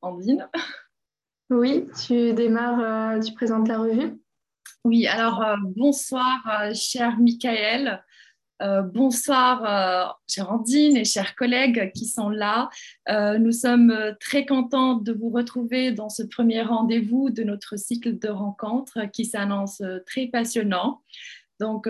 Andine. Oui, tu démarres, tu présentes la revue. Oui, alors bonsoir, cher Michael. Bonsoir, chère Andine et chers collègues qui sont là. Nous sommes très contents de vous retrouver dans ce premier rendez-vous de notre cycle de rencontres qui s'annonce très passionnant. Donc,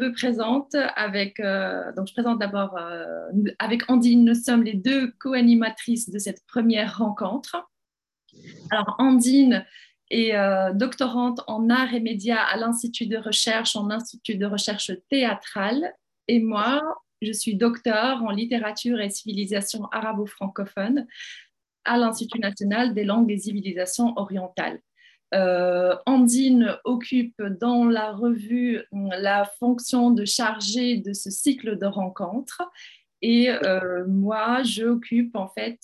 je présente d'abord avec Andine, nous sommes les deux co-animatrices de cette première rencontre. Alors, Andine est doctorante en arts et médias à l'Institut de recherche, en Institut de recherche théâtrale. Et moi, je suis docteur en littérature et civilisation arabo-francophone à l'Institut national des langues et civilisations orientales. Andine occupe dans la revue la fonction de chargée de ce cycle de rencontres et moi, j'occupe en fait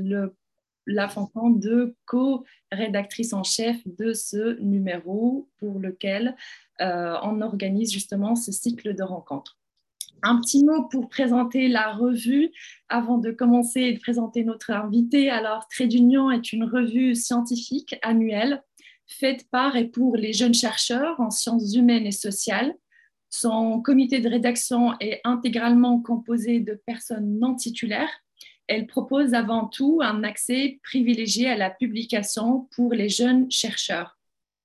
la fonction de co-rédactrice en chef de ce numéro pour lequel on organise justement ce cycle de rencontres. Un petit mot pour présenter la revue avant de commencer et de présenter notre invité. Alors, Trait d'Union est une revue scientifique annuelle faite par et pour les jeunes chercheurs en sciences humaines et sociales. Son comité de rédaction est intégralement composé de personnes non titulaires. Elle propose avant tout un accès privilégié à la publication pour les jeunes chercheurs.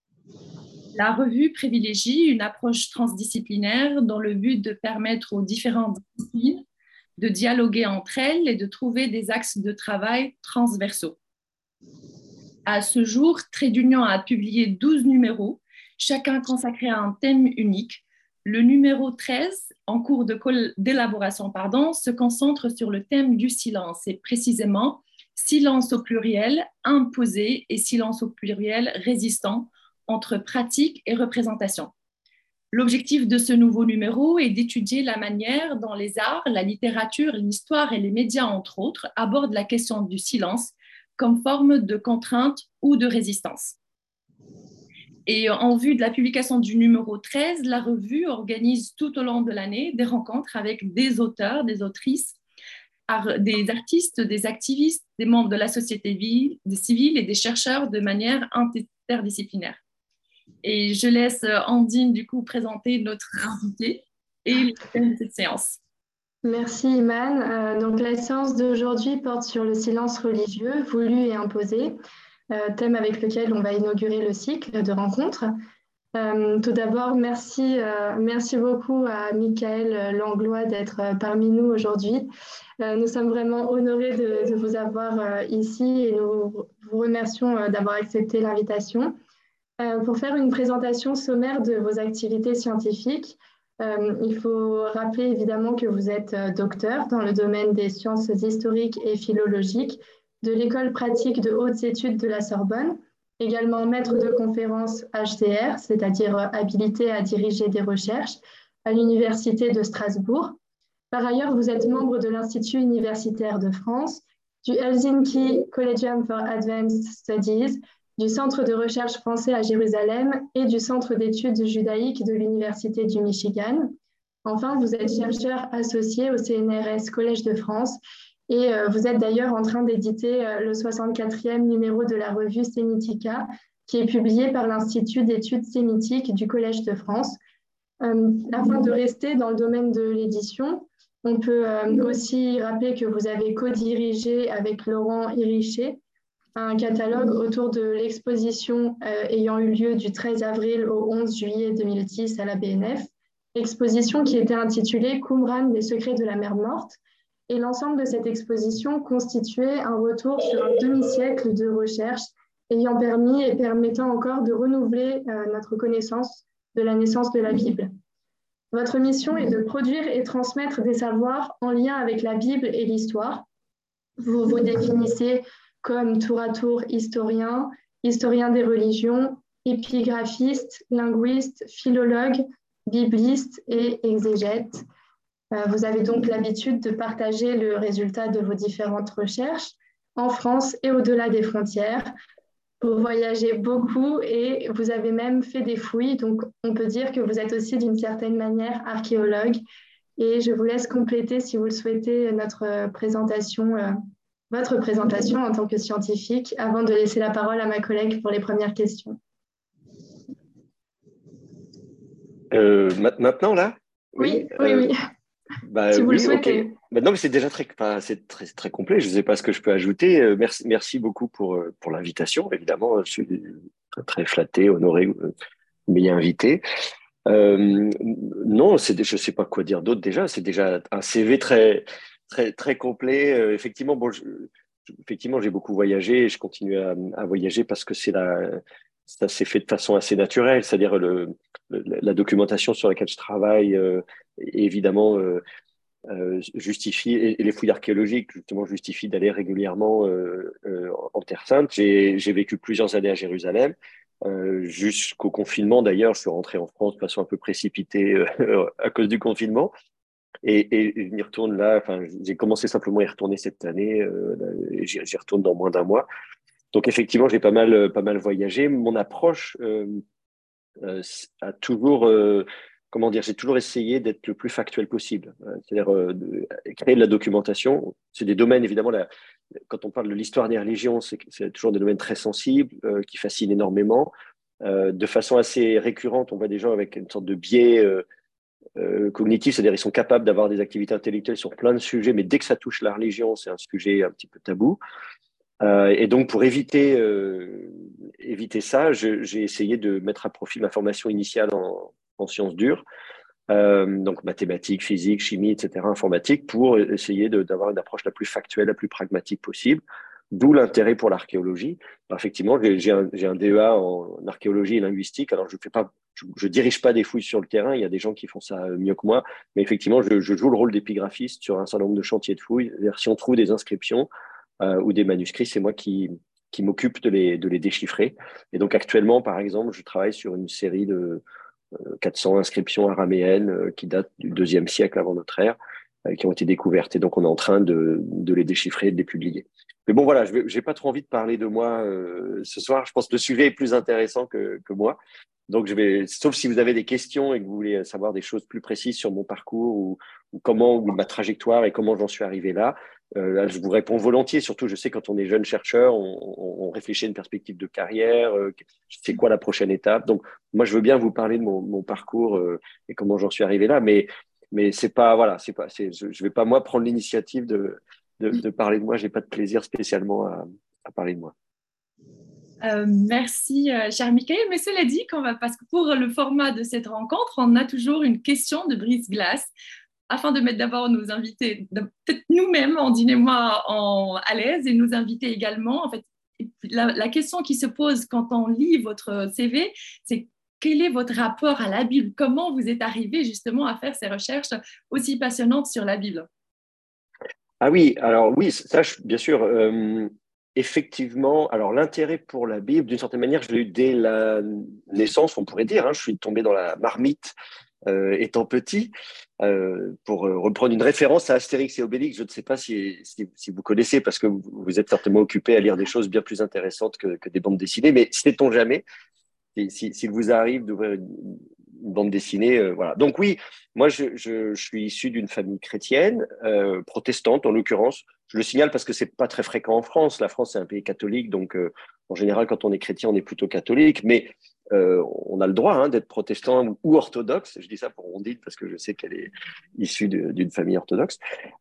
La revue privilégie une approche transdisciplinaire dans le but de permettre aux différentes disciplines de dialoguer entre elles et de trouver des axes de travail transversaux. À ce jour, Trait d'Union a publié 12 numéros, chacun consacré à un thème unique. Le numéro 13, en cours d'élaboration, se concentre sur le thème du silence et précisément silence au pluriel imposé et silence au pluriel résistant entre pratique et représentation. L'objectif de ce nouveau numéro est d'étudier la manière dont les arts, la littérature, l'histoire et les médias, entre autres, abordent la question du silence comme forme de contrainte ou de résistance. Et en vue de la publication du numéro 13, la revue organise tout au long de l'année des rencontres avec des auteurs, des autrices, des artistes, des activistes, des membres de la société civile et des chercheurs de manière interdisciplinaire. Et je laisse Andine, du coup, présenter notre invité et le thème de cette séance. Merci Iman. Donc la séance d'aujourd'hui porte sur le silence religieux, voulu et imposé, thème avec lequel on va inaugurer le cycle de rencontres. Tout d'abord, merci beaucoup à Michael Langlois d'être parmi nous aujourd'hui. Nous sommes vraiment honorés de vous avoir ici et nous vous remercions d'avoir accepté l'invitation. Pour faire une présentation sommaire de vos activités scientifiques, il faut rappeler évidemment que vous êtes docteur dans le domaine des sciences historiques et philologiques de l'École pratique de hautes études de la Sorbonne, également maître de conférence HCR, c'est-à-dire habilité à diriger des recherches à l'Université de Strasbourg. Par ailleurs, vous êtes membre de l'Institut universitaire de France, du Helsinki Collegium for Advanced Studies, du Centre de recherche français à Jérusalem et du Centre d'études judaïques de l'Université du Michigan. Enfin, vous êtes chercheur associé au CNRS Collège de France et vous êtes d'ailleurs en train d'éditer le 64e numéro de la revue Sémitica qui est publié par l'Institut d'études sémitiques du Collège de France. Afin de rester dans le domaine de l'édition, on peut aussi rappeler que vous avez co-dirigé avec Laurent Iriché un catalogue autour de l'exposition ayant eu lieu du 13 avril au 11 juillet 2010 à la BNF, exposition qui était intitulée Qumran, les secrets de la mer morte. Et l'ensemble de cette exposition constituait un retour sur un demi-siècle de recherche ayant permis et permettant encore de renouveler notre connaissance de la naissance de la Bible. Votre mission est de produire et transmettre des savoirs en lien avec la Bible et l'histoire. Vous vous définissez comme tour à tour historien, historien des religions, épigraphiste, linguiste, philologue, bibliste et exégète. Vous avez donc l'habitude de partager le résultat de vos différentes recherches en France et au-delà des frontières. Vous voyagez beaucoup et vous avez même fait des fouilles, donc on peut dire que vous êtes aussi d'une certaine manière archéologue. Et je vous laisse compléter, si vous le souhaitez, notre présentation votre présentation en tant que scientifique avant de laisser la parole à ma collègue pour les premières questions. Maintenant, là? Oui. Si vous le Oui, ok. souhaitez. Non, mais c'est déjà c'est très complet. Je ne sais pas ce que je peux ajouter. Merci beaucoup pour l'invitation. Évidemment, je suis très, très flatté, honoré que vous m'ayez invité. Non, je ne sais pas quoi dire d'autre déjà. C'est déjà un CV très, très, très complet. Effectivement, effectivement, j'ai beaucoup voyagé et je continue à voyager parce que ça s'est fait de façon assez naturelle. C'est-à-dire la documentation sur laquelle je travaille, évidemment, justifie, et les fouilles archéologiques, justement, justifient d'aller régulièrement en Terre Sainte. J'ai vécu plusieurs années à Jérusalem. Jusqu'au confinement, d'ailleurs, je suis rentré en France de façon un peu précipitée à cause du confinement. Et je m'y retourne là, enfin, j'ai commencé simplement à y retourner cette année, et j'y retourne dans moins d'un mois. Donc effectivement, j'ai pas mal voyagé. Mon approche a toujours, comment dire, j'ai toujours essayé d'être le plus factuel possible. C'est-à-dire créer de la documentation. C'est des domaines, évidemment, quand on parle de l'histoire des religions, c'est toujours des domaines très sensibles qui fascinent énormément. De façon assez récurrente, on voit des gens avec une sorte de biais cognitifs, c'est-à-dire ils sont capables d'avoir des activités intellectuelles sur plein de sujets, mais dès que ça touche la religion, c'est un sujet un petit peu tabou. Et donc, pour éviter ça, j'ai essayé de mettre à profit ma formation initiale en sciences dures, donc mathématiques, physique, chimie, etc., informatique, pour essayer d'avoir une approche la plus factuelle, la plus pragmatique possible. D'où l'intérêt pour l'archéologie. Effectivement, j'ai un DEA en archéologie et linguistique. Alors, je dirige pas des fouilles sur le terrain. Il y a des gens qui font ça mieux que moi. Mais effectivement, je joue le rôle d'épigraphiste sur un certain nombre de chantiers de fouilles. C'est-à-dire, si on trouve des inscriptions ou des manuscrits, c'est moi qui m'occupe de les déchiffrer. Et donc, actuellement, par exemple, je travaille sur une série de 400 inscriptions araméennes qui datent du IIe siècle avant notre ère, qui ont été découvertes. Et donc, on est en train de les déchiffrer et de les publier. Mais bon, voilà, je n'ai pas trop envie de parler de moi ce soir. Je pense que le sujet est plus intéressant que moi. Donc, sauf si vous avez des questions et que vous voulez savoir des choses plus précises sur mon parcours ou ma trajectoire et comment j'en suis arrivé là, là, je vous réponds volontiers. Surtout, je sais quand on est jeune chercheur, on réfléchit à une perspective de carrière. C'est quoi la prochaine étape? Donc, moi, je veux bien vous parler de mon parcours et comment j'en suis arrivé là, mais c'est pas, voilà, je vais pas moi prendre l'initiative de parler de moi. J'ai pas de plaisir spécialement à parler de moi. Merci, cher Michael. Mais cela dit, parce que pour le format de cette rencontre, on a toujours une question de brise-glace afin de mettre d'abord nos invités, peut-être nous-mêmes, Andine et moi, à l'aise et nous inviter également. En fait, la question qui se pose quand on lit votre CV, c'est quel est votre rapport à la Bible? Comment vous êtes arrivé justement à faire ces recherches aussi passionnantes sur la Bible? Ah oui, alors oui, ça, bien sûr. Effectivement, alors l'intérêt pour la Bible, d'une certaine manière, je l'ai eu dès la naissance, on pourrait dire. Je suis tombé dans la marmite étant petit. Pour reprendre une référence à Astérix et Obélix, je ne sais pas si vous connaissez, parce que vous êtes certainement occupé à lire des choses bien plus intéressantes que des bandes dessinées, mais sait-on jamais, s'il vous arrive d'ouvrir une bande dessinée, voilà. Donc oui, moi je suis issu d'une famille chrétienne, protestante en l'occurrence. Je le signale parce que c'est pas très fréquent en France. La France c'est un pays catholique, donc en général quand on est chrétien on est plutôt catholique, mais on a le droit d'être protestant ou orthodoxe. Je dis ça pour Ondine parce que je sais qu'elle est issue d'une famille orthodoxe.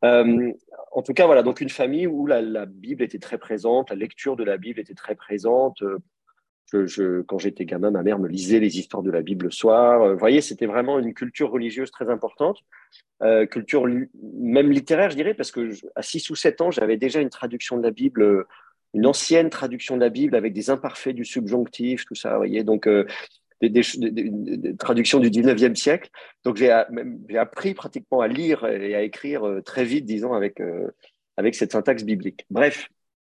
En tout cas, voilà, donc une famille où la Bible était très présente, la lecture de la Bible était très présente. Quand j'étais gamin, ma mère me lisait les histoires de la Bible le soir. Vous voyez, c'était vraiment une culture religieuse très importante, culture même littéraire, je dirais, parce que à 6 ou 7 ans, j'avais déjà une traduction de la Bible, une ancienne traduction de la Bible avec des imparfaits du subjonctif, tout ça, vous voyez. Donc, des traductions du 19e siècle. Donc, j'ai appris pratiquement à lire et à écrire très vite, disons, avec cette syntaxe biblique. Bref.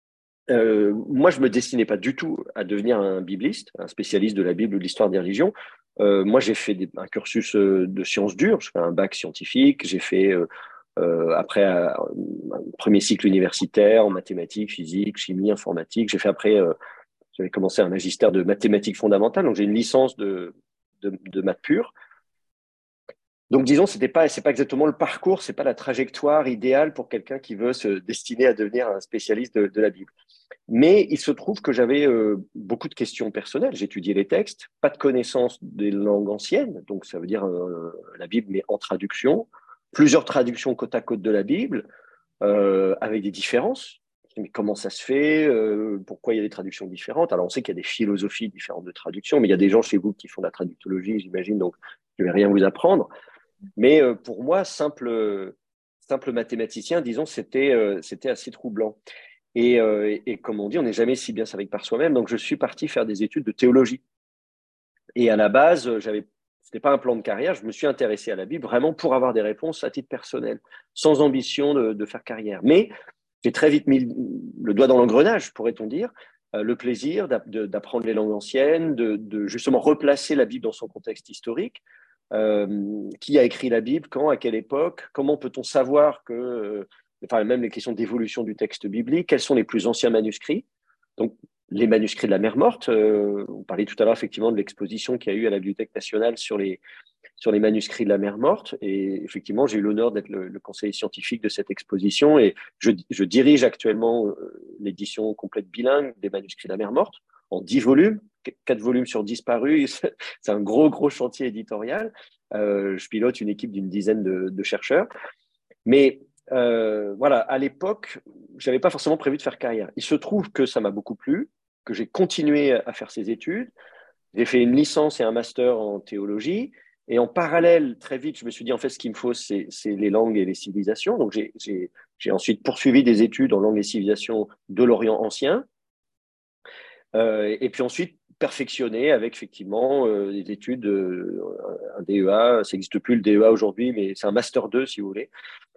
Moi, je me destinais pas du tout à devenir un bibliste, un spécialiste de la Bible ou de l'histoire des religions. Moi, j'ai fait un cursus de sciences dures, je fais un bac scientifique, j'ai fait après un premier cycle universitaire en mathématiques, physique, chimie, informatique. J'ai fait après, j'avais commencé un magistère de mathématiques fondamentales, donc j'ai une licence de maths pure. Donc, disons, c'est pas exactement le parcours, c'est pas la trajectoire idéale pour quelqu'un qui veut se destiner à devenir un spécialiste de la Bible. Mais il se trouve que j'avais beaucoup de questions personnelles. J'étudiais les textes, pas de connaissance des langues anciennes, donc ça veut dire la Bible, mais en traduction, plusieurs traductions côte à côte de la Bible, avec des différences. Mais comment ça se fait? Pourquoi il y a des traductions différentes? Alors, on sait qu'il y a des philosophies différentes de traduction, mais il y a des gens chez vous qui font de la traductologie, j'imagine, donc je ne vais rien vous apprendre. Mais pour moi, simple mathématicien, disons, c'était assez troublant. Et comme on dit, on n'est jamais si bien servi que par soi-même. Donc, je suis parti faire des études de théologie. Et à la base, ce n'était pas un plan de carrière. Je me suis intéressé à la Bible vraiment pour avoir des réponses à titre personnel, sans ambition de faire carrière. Mais j'ai très vite mis le doigt dans l'engrenage, pourrait-on dire, le plaisir d'apprendre les langues anciennes, de justement replacer la Bible dans son contexte historique. Qui a écrit la Bible, quand, à quelle époque, comment peut-on savoir que, enfin même les questions d'évolution du texte biblique, quels sont les plus anciens manuscrits, donc les manuscrits de la Mer Morte, on parlait tout à l'heure effectivement de l'exposition qu'il y a eu à la Bibliothèque nationale sur les manuscrits de la Mer Morte, et effectivement j'ai eu l'honneur d'être le conseiller scientifique de cette exposition, et je dirige actuellement l'édition complète bilingue des manuscrits de la Mer Morte, en 10 volumes, 4 volumes sur 10 parus, c'est un gros chantier éditorial. Je pilote une équipe d'une dizaine de chercheurs. Mais voilà, à l'époque, je n'avais pas forcément prévu de faire carrière. Il se trouve que ça m'a beaucoup plu, que j'ai continué à faire ces études. J'ai fait une licence et un master en théologie. Et en parallèle, très vite, je me suis dit, en fait, ce qu'il me faut, c'est les langues et les civilisations. Donc, j'ai ensuite poursuivi des études en langues et civilisations de l'Orient ancien. Et puis ensuite, perfectionner avec effectivement des études, un DEA, ça n'existe plus le DEA aujourd'hui, mais c'est un Master 2 si vous voulez,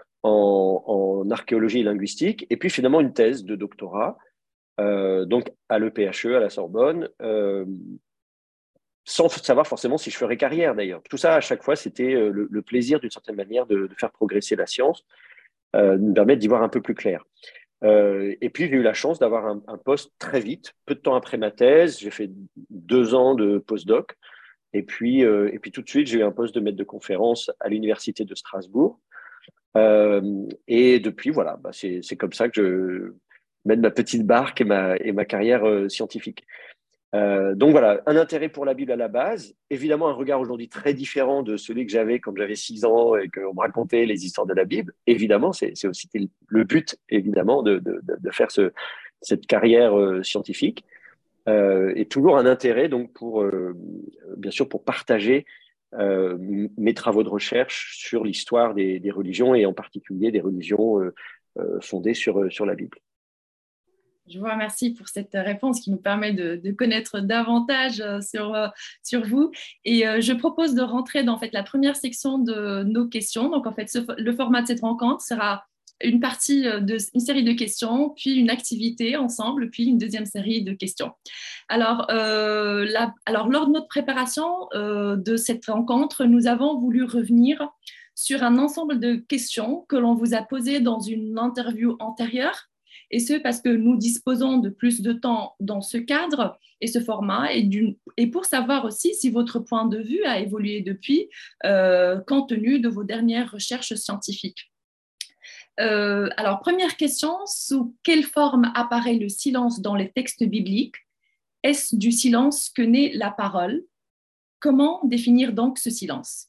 en archéologie et linguistique, et puis finalement une thèse de doctorat, donc à l'EPHE, à la Sorbonne, sans savoir forcément si je ferais carrière d'ailleurs. Tout ça, à chaque fois, c'était le plaisir d'une certaine manière de faire progresser la science, de me permettre d'y voir un peu plus clair. Et puis, j'ai eu la chance d'avoir un poste très vite, peu de temps après ma thèse. J'ai fait 2 ans de postdoc. Et puis tout de suite, j'ai eu un poste de maître de conférence à l'Université de Strasbourg. Et depuis, voilà, c'est comme ça que je mène ma petite barque et ma carrière scientifique. Donc voilà, un intérêt pour la Bible à la base, évidemment un regard aujourd'hui très différent de celui que j'avais quand j'avais 6 ans et qu'on me racontait les histoires de la Bible. Évidemment, c'est aussi le but, évidemment, de faire cette carrière scientifique. Et toujours un intérêt, donc, bien sûr, pour partager mes travaux de recherche sur l'histoire des religions et en particulier des religions fondées sur la Bible. Je vous remercie pour cette réponse qui nous permet de connaître davantage sur vous. Et je propose de rentrer dans en fait, la première section de nos questions. Donc, en fait, le format de cette rencontre sera une partie d'une série de questions, puis une activité ensemble, puis une deuxième série de questions. Alors, lors de notre préparation de cette rencontre, nous avons voulu revenir sur un ensemble de questions que l'on vous a posées dans une interview antérieure, et ce parce que nous disposons de plus de temps dans ce cadre et ce format, et pour savoir aussi si votre point de vue a évolué depuis, compte tenu de vos dernières recherches scientifiques. Alors, première question, sous quelle forme apparaît le silence dans les textes bibliques? Est-ce du silence que naît la parole? Comment définir donc ce silence?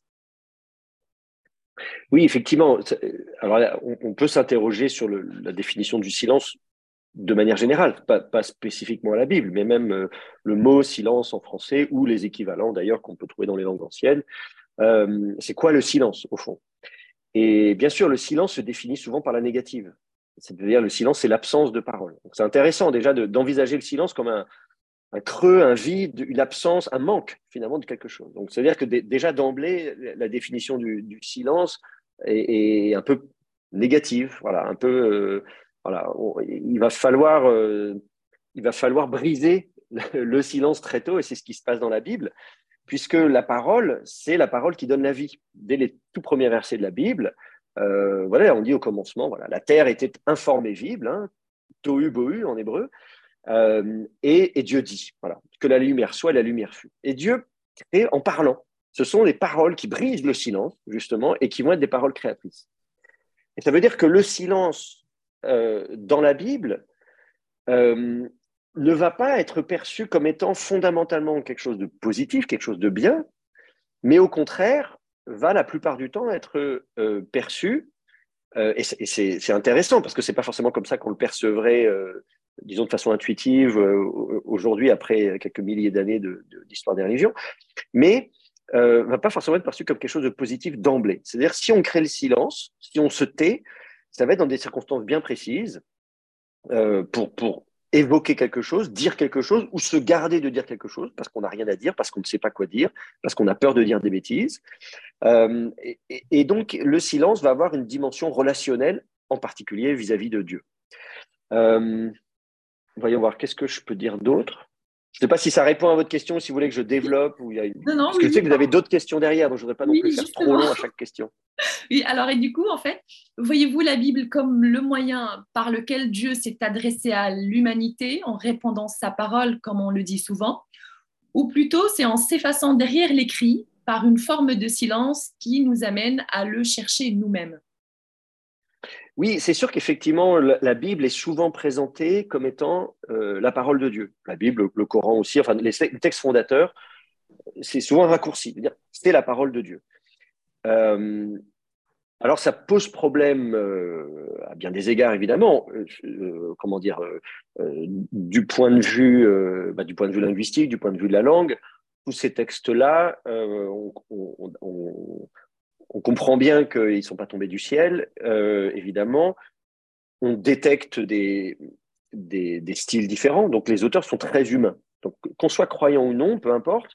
Oui, effectivement. Alors, on peut s'interroger sur la définition du silence de manière générale, pas spécifiquement à la Bible, mais même le mot silence en français ou les équivalents d'ailleurs qu'on peut trouver dans les langues anciennes. C'est quoi le silence au fond? Et bien sûr, le silence se définit souvent par la négative. C'est-à-dire le silence, c'est l'absence de parole. Donc, c'est intéressant déjà d'envisager le silence comme un creux, un vide, une absence, un manque finalement de quelque chose. Donc, c'est-à-dire que déjà d'emblée, la définition du silence est un peu négative. Voilà, un peu. Voilà, il va falloir briser le silence très tôt, et c'est ce qui se passe dans la Bible, puisque la parole, c'est la parole qui donne la vie. Dès les tout premiers versets de la Bible, voilà, on dit au commencement, voilà, la terre était informe et visible, hein, tohu bohu en hébreu. Et Dieu dit, voilà, que la lumière soit, la lumière fut. Et Dieu crée en parlant. ce sont les paroles qui brisent le silence, justement, et qui vont être des paroles créatrices. Et ça veut dire que le silence dans la Bible ne va pas être perçu comme étant fondamentalement quelque chose de positif, quelque chose de bien, mais au contraire, va la plupart du temps être perçu, et c'est intéressant, parce que ce n'est pas forcément comme ça qu'on le percevrait, disons de façon intuitive, aujourd'hui, après quelques milliers d'années d'histoire des religions, mais ne va pas forcément être perçu comme quelque chose de positif d'emblée. C'est-à-dire, si on crée le silence, si on se tait, ça va être dans des circonstances bien précises, pour évoquer quelque chose, dire quelque chose, ou se garder de dire quelque chose, parce qu'on n'a rien à dire, parce qu'on ne sait pas quoi dire, parce qu'on a peur de dire des bêtises. Et donc, le silence va avoir une dimension relationnelle, en particulier vis-à-vis de Dieu. Voyons voir, qu'est-ce que je peux dire d'autre? Je ne sais pas si ça répond à votre question, si vous voulez que je développe. Ou il y a une... Non, Parce que je sais que vous avez d'autres questions derrière, donc je ne voudrais pas non plus faire justement. trop long à chaque question. Oui, alors et du coup, en fait, voyez-vous la Bible comme le moyen par lequel Dieu s'est adressé à l'humanité en répandant sa parole, comme on le dit souvent, ou plutôt c'est en s'effaçant derrière l'écrit par une forme de silence qui nous amène à le chercher nous-mêmes? Oui, c'est sûr qu'effectivement, la Bible est souvent présentée comme étant la parole de Dieu. La Bible, le Coran aussi, enfin les textes fondateurs, c'est souvent un raccourci. C'est la parole de Dieu. Alors, ça pose problème à bien des égards, évidemment. Comment dire, du point de vue linguistique, du point de vue de la langue, tous ces textes-là, on comprend bien qu'ils ne sont pas tombés du ciel, évidemment. On détecte des styles différents, donc les auteurs sont très humains. Donc, qu'on soit croyant ou non, peu importe,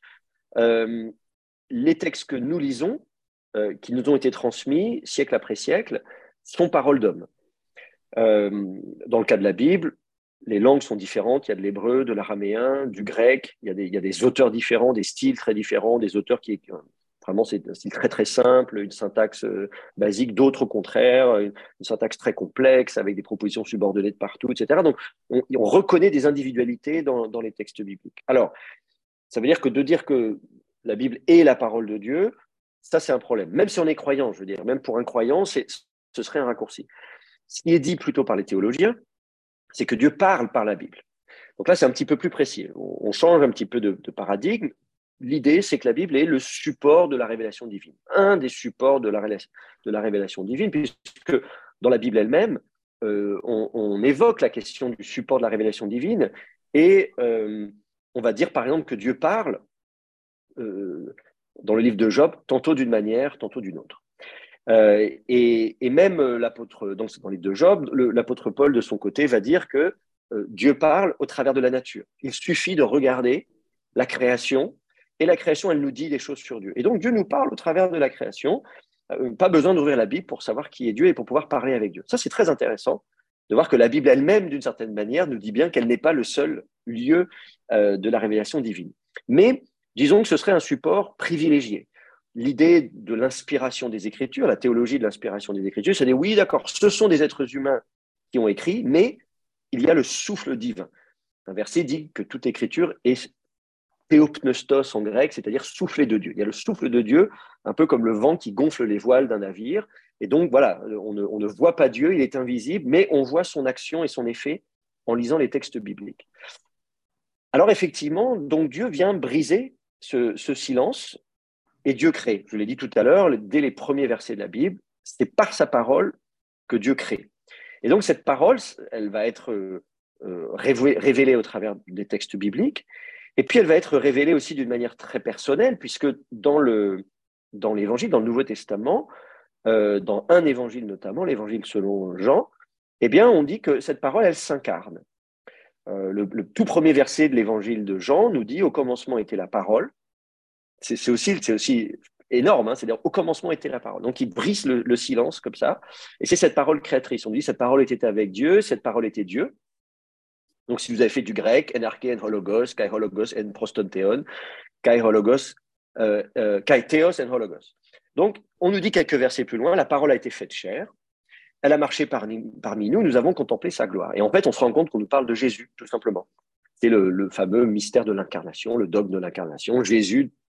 les textes que nous lisons, qui nous ont été transmis siècle après siècle, sont paroles d'hommes. Dans le cas de la Bible, les langues sont différentes. Il y a de l'hébreu, de l'araméen, du grec. Il y a des auteurs différents, des styles très différents, des auteurs qui vraiment c'est un style très très simple, une syntaxe basique, d'autres au contraire, une syntaxe très complexe avec des propositions subordonnées de partout, etc. Donc on reconnaît des individualités dans les textes bibliques. Alors, ça veut dire que de dire que la Bible est la parole de Dieu, ça, c'est un problème. Même si on est croyant, je veux dire, même pour un croyant, ce serait un raccourci. Ce qui est dit plutôt par les théologiens, c'est que Dieu parle par la Bible. Donc là, c'est un petit peu plus précis. On change un petit peu de paradigme. L'idée, c'est que la Bible est le support de la révélation divine. Un des supports de la révélation divine, puisque dans la Bible elle-même, on évoque la question du support de la révélation divine et on va dire, par exemple, que Dieu parle dans le livre de Job, tantôt d'une manière, tantôt d'une autre. Et même l'apôtre, donc dans le livre de Job, l'apôtre Paul, de son côté, va dire que Dieu parle au travers de la nature. Il suffit de regarder la création, et la création, elle nous dit des choses sur Dieu. Et donc, Dieu nous parle au travers de la création. Pas besoin d'ouvrir la Bible pour savoir qui est Dieu et pour pouvoir parler avec Dieu. Ça, c'est très intéressant de voir que la Bible elle-même, d'une certaine manière, nous dit bien qu'elle n'est pas le seul lieu de la révélation divine. Mais disons que ce serait un support privilégié. L'idée de l'inspiration des Écritures, la théologie de l'inspiration des Écritures, c'est de dire oui, d'accord, ce sont des êtres humains qui ont écrit, mais il y a le souffle divin. Un verset dit que toute Écriture est théopneustos en grec, c'est-à-dire soufflé de Dieu. Il y a le souffle de Dieu, un peu comme le vent qui gonfle les voiles d'un navire. Et donc, voilà, on ne voit pas Dieu, il est invisible, mais on voit son action et son effet en lisant les textes bibliques. Alors, effectivement, donc Dieu vient briser ce silence et Dieu crée. Je l'ai dit tout à l'heure, dès les premiers versets de la Bible, c'est par sa parole que Dieu crée. Et donc, cette parole, elle va être révélée au travers des textes bibliques. Et puis, elle va être révélée aussi d'une manière très personnelle, puisque dans l'Évangile, dans le Nouveau Testament, dans un évangile notamment, l'Évangile selon Jean, eh bien, on dit que cette parole, elle s'incarne. Le tout premier verset de l'Évangile de Jean nous dit « Au commencement était la parole ». C'est aussi énorme, hein, c'est-à-dire « Au commencement était la parole ». Donc, il brise le silence comme ça. Et c'est cette parole créatrice. On dit « Cette parole était avec Dieu, cette parole était Dieu ». Donc, si vous avez fait du grec, enarche en hologos, kai hologos en prostontheon, kai hologos, kai theos en hologos. Donc, on nous dit quelques versets plus loin, la parole a été faite chair, elle a marché parmi nous, nous avons contemplé sa gloire. Et en fait, on se rend compte qu'on nous parle de Jésus, tout simplement. C'est le fameux mystère de l'incarnation, le dogme de l'incarnation. Jésus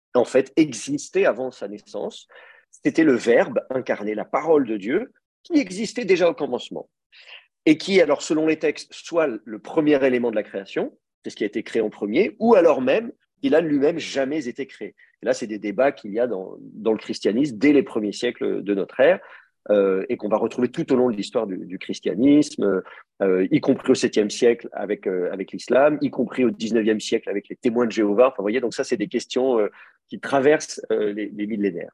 en fait, existait avant sa naissance. C'était le Verbe incarné, la parole de Dieu, qui existait déjà au commencement. Et qui, alors, selon les textes, soit le premier élément de la création, c'est ce qui a été créé en premier, ou alors même, il a lui-même jamais été créé. Et là, c'est des débats qu'il y a dans le christianisme dès les premiers siècles de notre ère, et qu'on va retrouver tout au long de l'histoire du christianisme, y compris au 7e siècle avec l'islam, y compris au 19e siècle avec les témoins de Jéhovah. Enfin, vous voyez, donc ça, c'est des questions qui traversent les millénaires.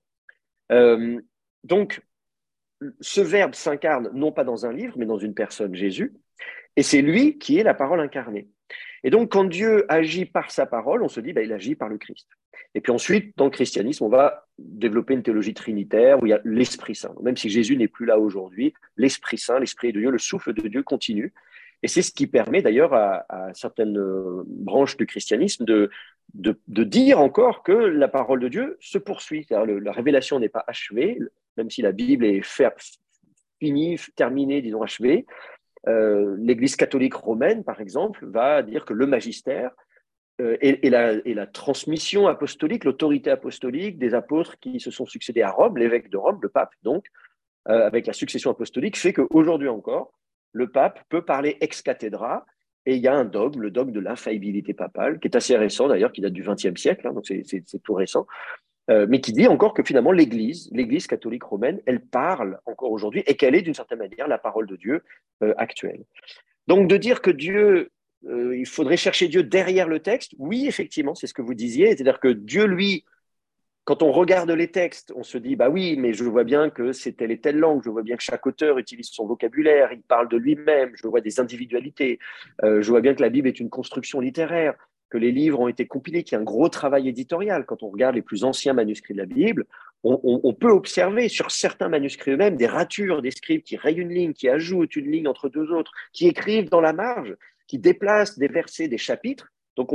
Donc, ce Verbe s'incarne non pas dans un livre, mais dans une personne, Jésus, et c'est lui qui est la parole incarnée. Et donc, quand Dieu agit par sa parole, on se dit, il agit par le Christ. Et puis ensuite, dans le christianisme, on va développer une théologie trinitaire où il y a l'Esprit Saint. Même si Jésus n'est plus là aujourd'hui, l'Esprit Saint, l'Esprit de Dieu, le souffle de Dieu continue. Et c'est ce qui permet d'ailleurs à certaines branches du christianisme de dire encore que la parole de Dieu se poursuit. C'est-à-dire la révélation n'est pas achevée, même si la Bible est finie, terminée, disons achevée. L'Église catholique romaine, par exemple, va dire que le magistère et la transmission apostolique, l'autorité apostolique des apôtres qui se sont succédés à Rome, l'évêque de Rome, le pape, donc, avec la succession apostolique, fait qu'aujourd'hui encore, le pape peut parler ex cathedra, et il y a un dogme, le dogme de l'infaillibilité papale, qui est assez récent d'ailleurs, qui date du XXe siècle, donc c'est tout récent, mais qui dit encore que finalement l'Église catholique romaine, elle parle encore aujourd'hui et qu'elle est d'une certaine manière la parole de Dieu actuelle. Donc de dire que Dieu, il faudrait chercher Dieu derrière le texte, oui, effectivement, c'est ce que vous disiez, c'est-à-dire que Dieu, lui, quand on regarde les textes, on se dit, oui, mais je vois bien que c'est telle et telle langue, je vois bien que chaque auteur utilise son vocabulaire, il parle de lui-même, je vois des individualités, je vois bien que la Bible est une construction littéraire, que les livres ont été compilés, qu'il y a un gros travail éditorial. Quand on regarde les plus anciens manuscrits de la Bible, on peut observer sur certains manuscrits eux-mêmes des ratures des scribes qui rayent une ligne, qui ajoutent une ligne entre deux autres, qui écrivent dans la marge, qui déplacent des versets, des chapitres. Donc,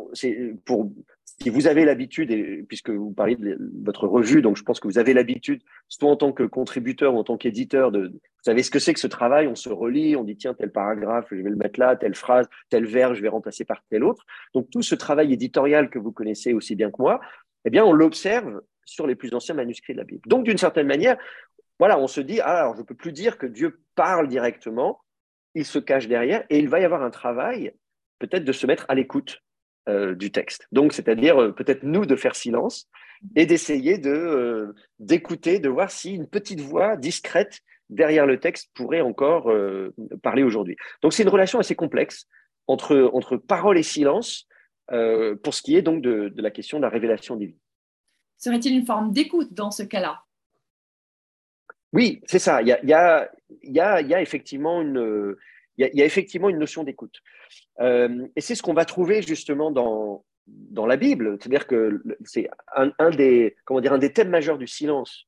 si vous avez l'habitude, puisque vous parlez de votre revue, donc je pense que vous avez l'habitude, soit en tant que contributeur ou en tant qu'éditeur, vous savez ce que c'est que ce travail, on se relit, on dit tiens, tel paragraphe, je vais le mettre là, telle phrase, tel vers, je vais remplacer par tel autre. Donc tout ce travail éditorial que vous connaissez aussi bien que moi, eh bien on l'observe sur les plus anciens manuscrits de la Bible. Donc d'une certaine manière, voilà, on se dit, alors je ne peux plus dire que Dieu parle directement, il se cache derrière, et il va y avoir un travail peut-être de se mettre à l'écoute du texte. Donc, c'est-à-dire peut-être nous de faire silence et d'essayer d'écouter, de voir si une petite voix discrète derrière le texte pourrait encore parler aujourd'hui. Donc, c'est une relation assez complexe entre parole et silence pour ce qui est donc de la question de la révélation divine. Serait-il une forme d'écoute dans ce cas-là? Oui, c'est ça. Il y a effectivement une notion d'écoute. Et c'est ce qu'on va trouver justement dans la Bible. C'est-à-dire que c'est un des thèmes majeurs du silence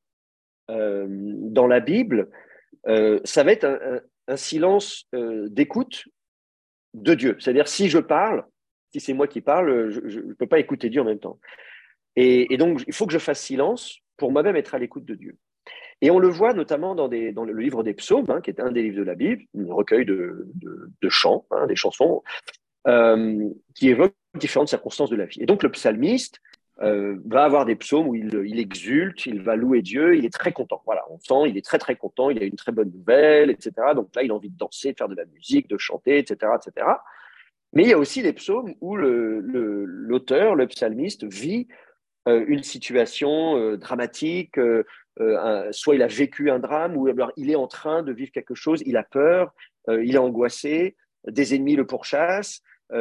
dans la Bible. Ça va être un silence d'écoute de Dieu. C'est-à-dire si je parle, si c'est moi qui parle, je ne peux pas écouter Dieu en même temps. Et donc, il faut que je fasse silence pour moi-même être à l'écoute de Dieu. Et on le voit notamment dans le livre des psaumes, qui est un des livres de la Bible, un recueil de chants, des chansons, qui évoquent différentes circonstances de la vie. Et donc le psalmiste va avoir des psaumes où il exulte, il va louer Dieu, il est très content. Voilà, on sent, il est très très content, il a une très bonne nouvelle, etc. Donc là, il a envie de danser, de faire de la musique, de chanter, etc., etc. Mais il y a aussi des psaumes où l'auteur, le psalmiste, vit une situation dramatique, soit il a vécu un drame, ou alors il est en train de vivre quelque chose, il a peur, il est angoissé, des ennemis le pourchassent,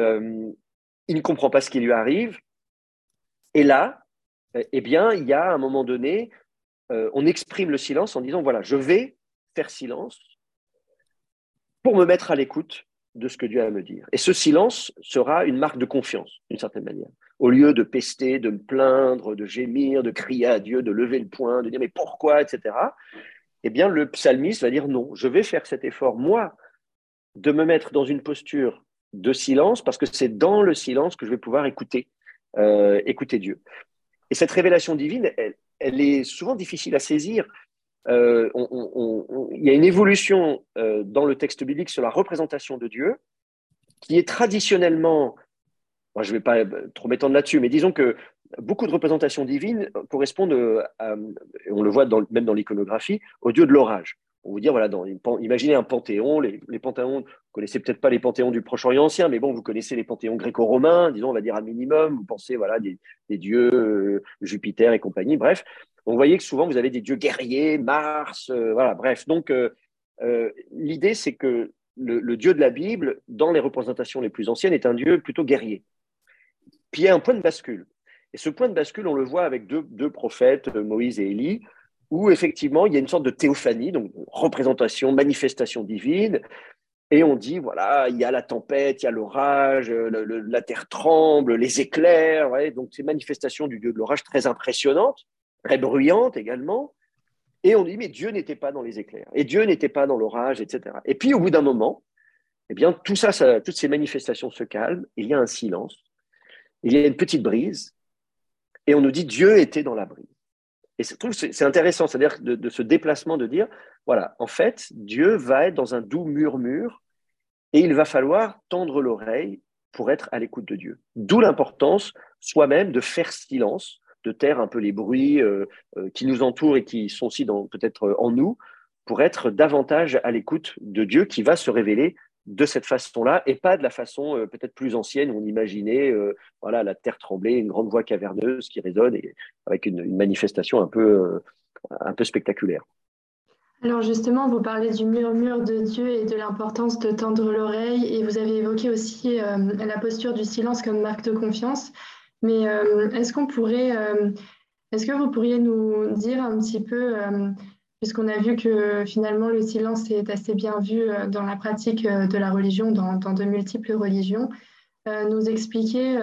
il ne comprend pas ce qui lui arrive. Et là, eh bien, il y a à un moment donné, on exprime le silence en disant, voilà, je vais faire silence pour me mettre à l'écoute de ce que Dieu a à me dire. Et ce silence sera une marque de confiance, d'une certaine manière. Au lieu de pester, de me plaindre, de gémir, de crier à Dieu, de lever le poing, de dire mais pourquoi, etc., eh bien, le psalmiste va dire non, je vais faire cet effort, moi, de me mettre dans une posture de silence, parce que c'est dans le silence que je vais pouvoir écouter Dieu. Et cette révélation divine, elle est souvent difficile à saisir. Il y a une évolution dans le texte biblique sur la représentation de Dieu qui est traditionnellement, moi je ne vais pas trop m'étendre là-dessus, mais disons que beaucoup de représentations divines correspondent, on le voit même dans l'iconographie, au dieu de l'orage. On vous dire, voilà, imaginez un panthéon, les panthéons, vous ne connaissez peut-être pas les panthéons du Proche-Orient ancien, mais bon, vous connaissez les panthéons gréco-romains, disons, on va dire un minimum, vous pensez, voilà, des dieux, Jupiter et compagnie, bref. Donc, vous voyez que souvent, vous avez des dieux guerriers, Mars, voilà, bref. Donc, l'idée, c'est que le dieu de la Bible, dans les représentations les plus anciennes, est un dieu plutôt guerrier. Puis, il y a un point de bascule. Et ce point de bascule, on le voit avec deux prophètes, Moïse et Élie, où effectivement, il y a une sorte de théophanie, donc représentation, manifestation divine, et on dit, voilà, il y a la tempête, il y a l'orage, la terre tremble, les éclairs, ouais, donc ces manifestations du dieu de l'orage très impressionnantes, très bruyantes également, et on dit, mais Dieu n'était pas dans les éclairs, et Dieu n'était pas dans l'orage, etc. Et puis, au bout d'un moment, eh bien, toutes ces manifestations se calment, il y a un silence, il y a une petite brise, et on nous dit, Dieu était dans la brise. Et je trouve que c'est intéressant, c'est-à-dire de ce déplacement de dire, voilà, en fait, Dieu va être dans un doux murmure et il va falloir tendre l'oreille pour être à l'écoute de Dieu. D'où l'importance soi-même de faire silence, de taire un peu les bruits qui nous entourent et qui sont aussi peut-être en nous, pour être davantage à l'écoute de Dieu qui va se révéler de cette façon-là et pas de la façon peut-être plus ancienne où on imaginait voilà, la terre trembler, une grande voix caverneuse qui résonne et avec une manifestation un peu spectaculaire. Alors justement, vous parlez du murmure de Dieu et de l'importance de tendre l'oreille et vous avez évoqué aussi la posture du silence comme marque de confiance. Mais est-ce que vous pourriez nous dire un petit peu, puisqu'on a vu que finalement le silence est assez bien vu dans la pratique de la religion, dans de multiples religions, nous expliquer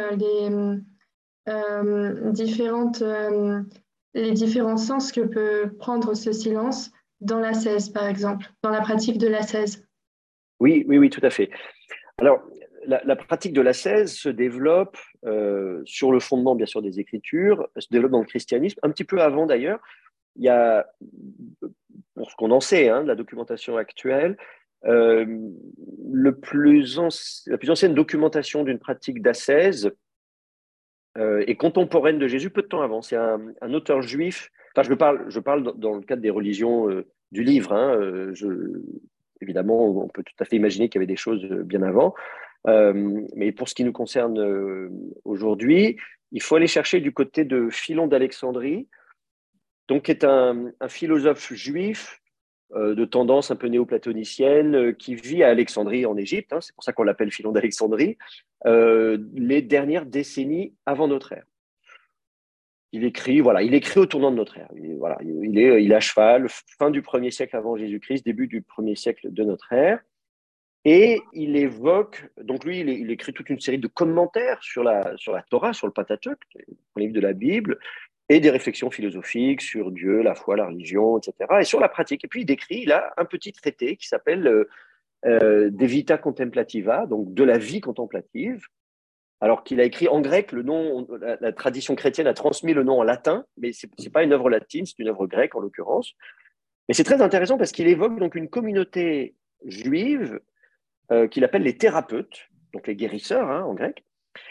les différents sens que peut prendre ce silence dans l'ascèse, par exemple, dans la pratique de l'ascèse? Oui, tout à fait. Alors, la pratique de l'ascèse se développe sur le fondement, bien sûr, des Écritures, se développe dans le christianisme, un petit peu avant d'ailleurs. Il y a, pour ce qu'on en sait, de la documentation actuelle, la plus ancienne documentation d'une pratique d'ascèse est contemporaine de Jésus, peu de temps avant. C'est un auteur juif. Enfin, je parle dans le cadre des religions du livre. Évidemment, on peut tout à fait imaginer qu'il y avait des choses bien avant. Mais pour ce qui nous concerne aujourd'hui, il faut aller chercher du côté de Philon d'Alexandrie, donc qui est un philosophe juif de tendance un peu néoplatonicienne qui vit à Alexandrie en Égypte. C'est pour ça qu'on l'appelle Philon d'Alexandrie, les dernières décennies avant notre ère. Il écrit au tournant de notre ère. Il est à cheval, fin du 1er siècle avant Jésus-Christ, début du 1er siècle de notre ère. Et il évoque, donc lui, il écrit toute une série de commentaires sur la Torah, sur le Pentateuque, le livre de la Bible, et des réflexions philosophiques sur Dieu, la foi, la religion, etc. Et sur la pratique. Et puis il a un petit traité qui s'appelle De Vita Contemplativa, donc de la vie contemplative, alors qu'il a écrit en grec. Le nom, la tradition chrétienne a transmis le nom en latin, mais ce n'est pas une œuvre latine, c'est une œuvre grecque en l'occurrence. Mais c'est très intéressant parce qu'il évoque donc une communauté juive qu'il appelle les thérapeutes, donc les guérisseurs en grec,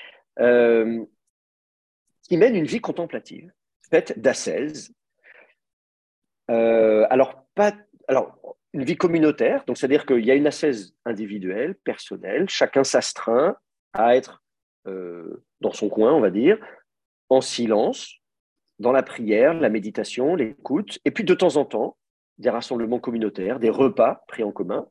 qui mènent une vie contemplative, faite d'ascèse. Alors, une vie communautaire, donc c'est-à-dire qu'il y a une ascèse individuelle, personnelle, chacun s'astreint à être dans son coin, on va dire, en silence, dans la prière, la méditation, l'écoute, et puis de temps en temps, des rassemblements communautaires, des repas pris en commun,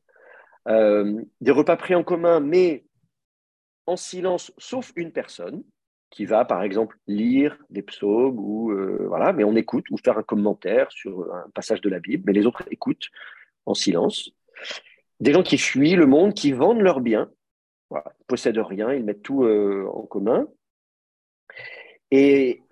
mais en silence, sauf une personne qui va, par exemple, lire des psaumes mais on écoute ou faire un commentaire sur un passage de la Bible, mais les autres écoutent en silence. Des gens qui fuient le monde, qui vendent leurs biens, ils ne possèdent rien, ils mettent tout en commun, et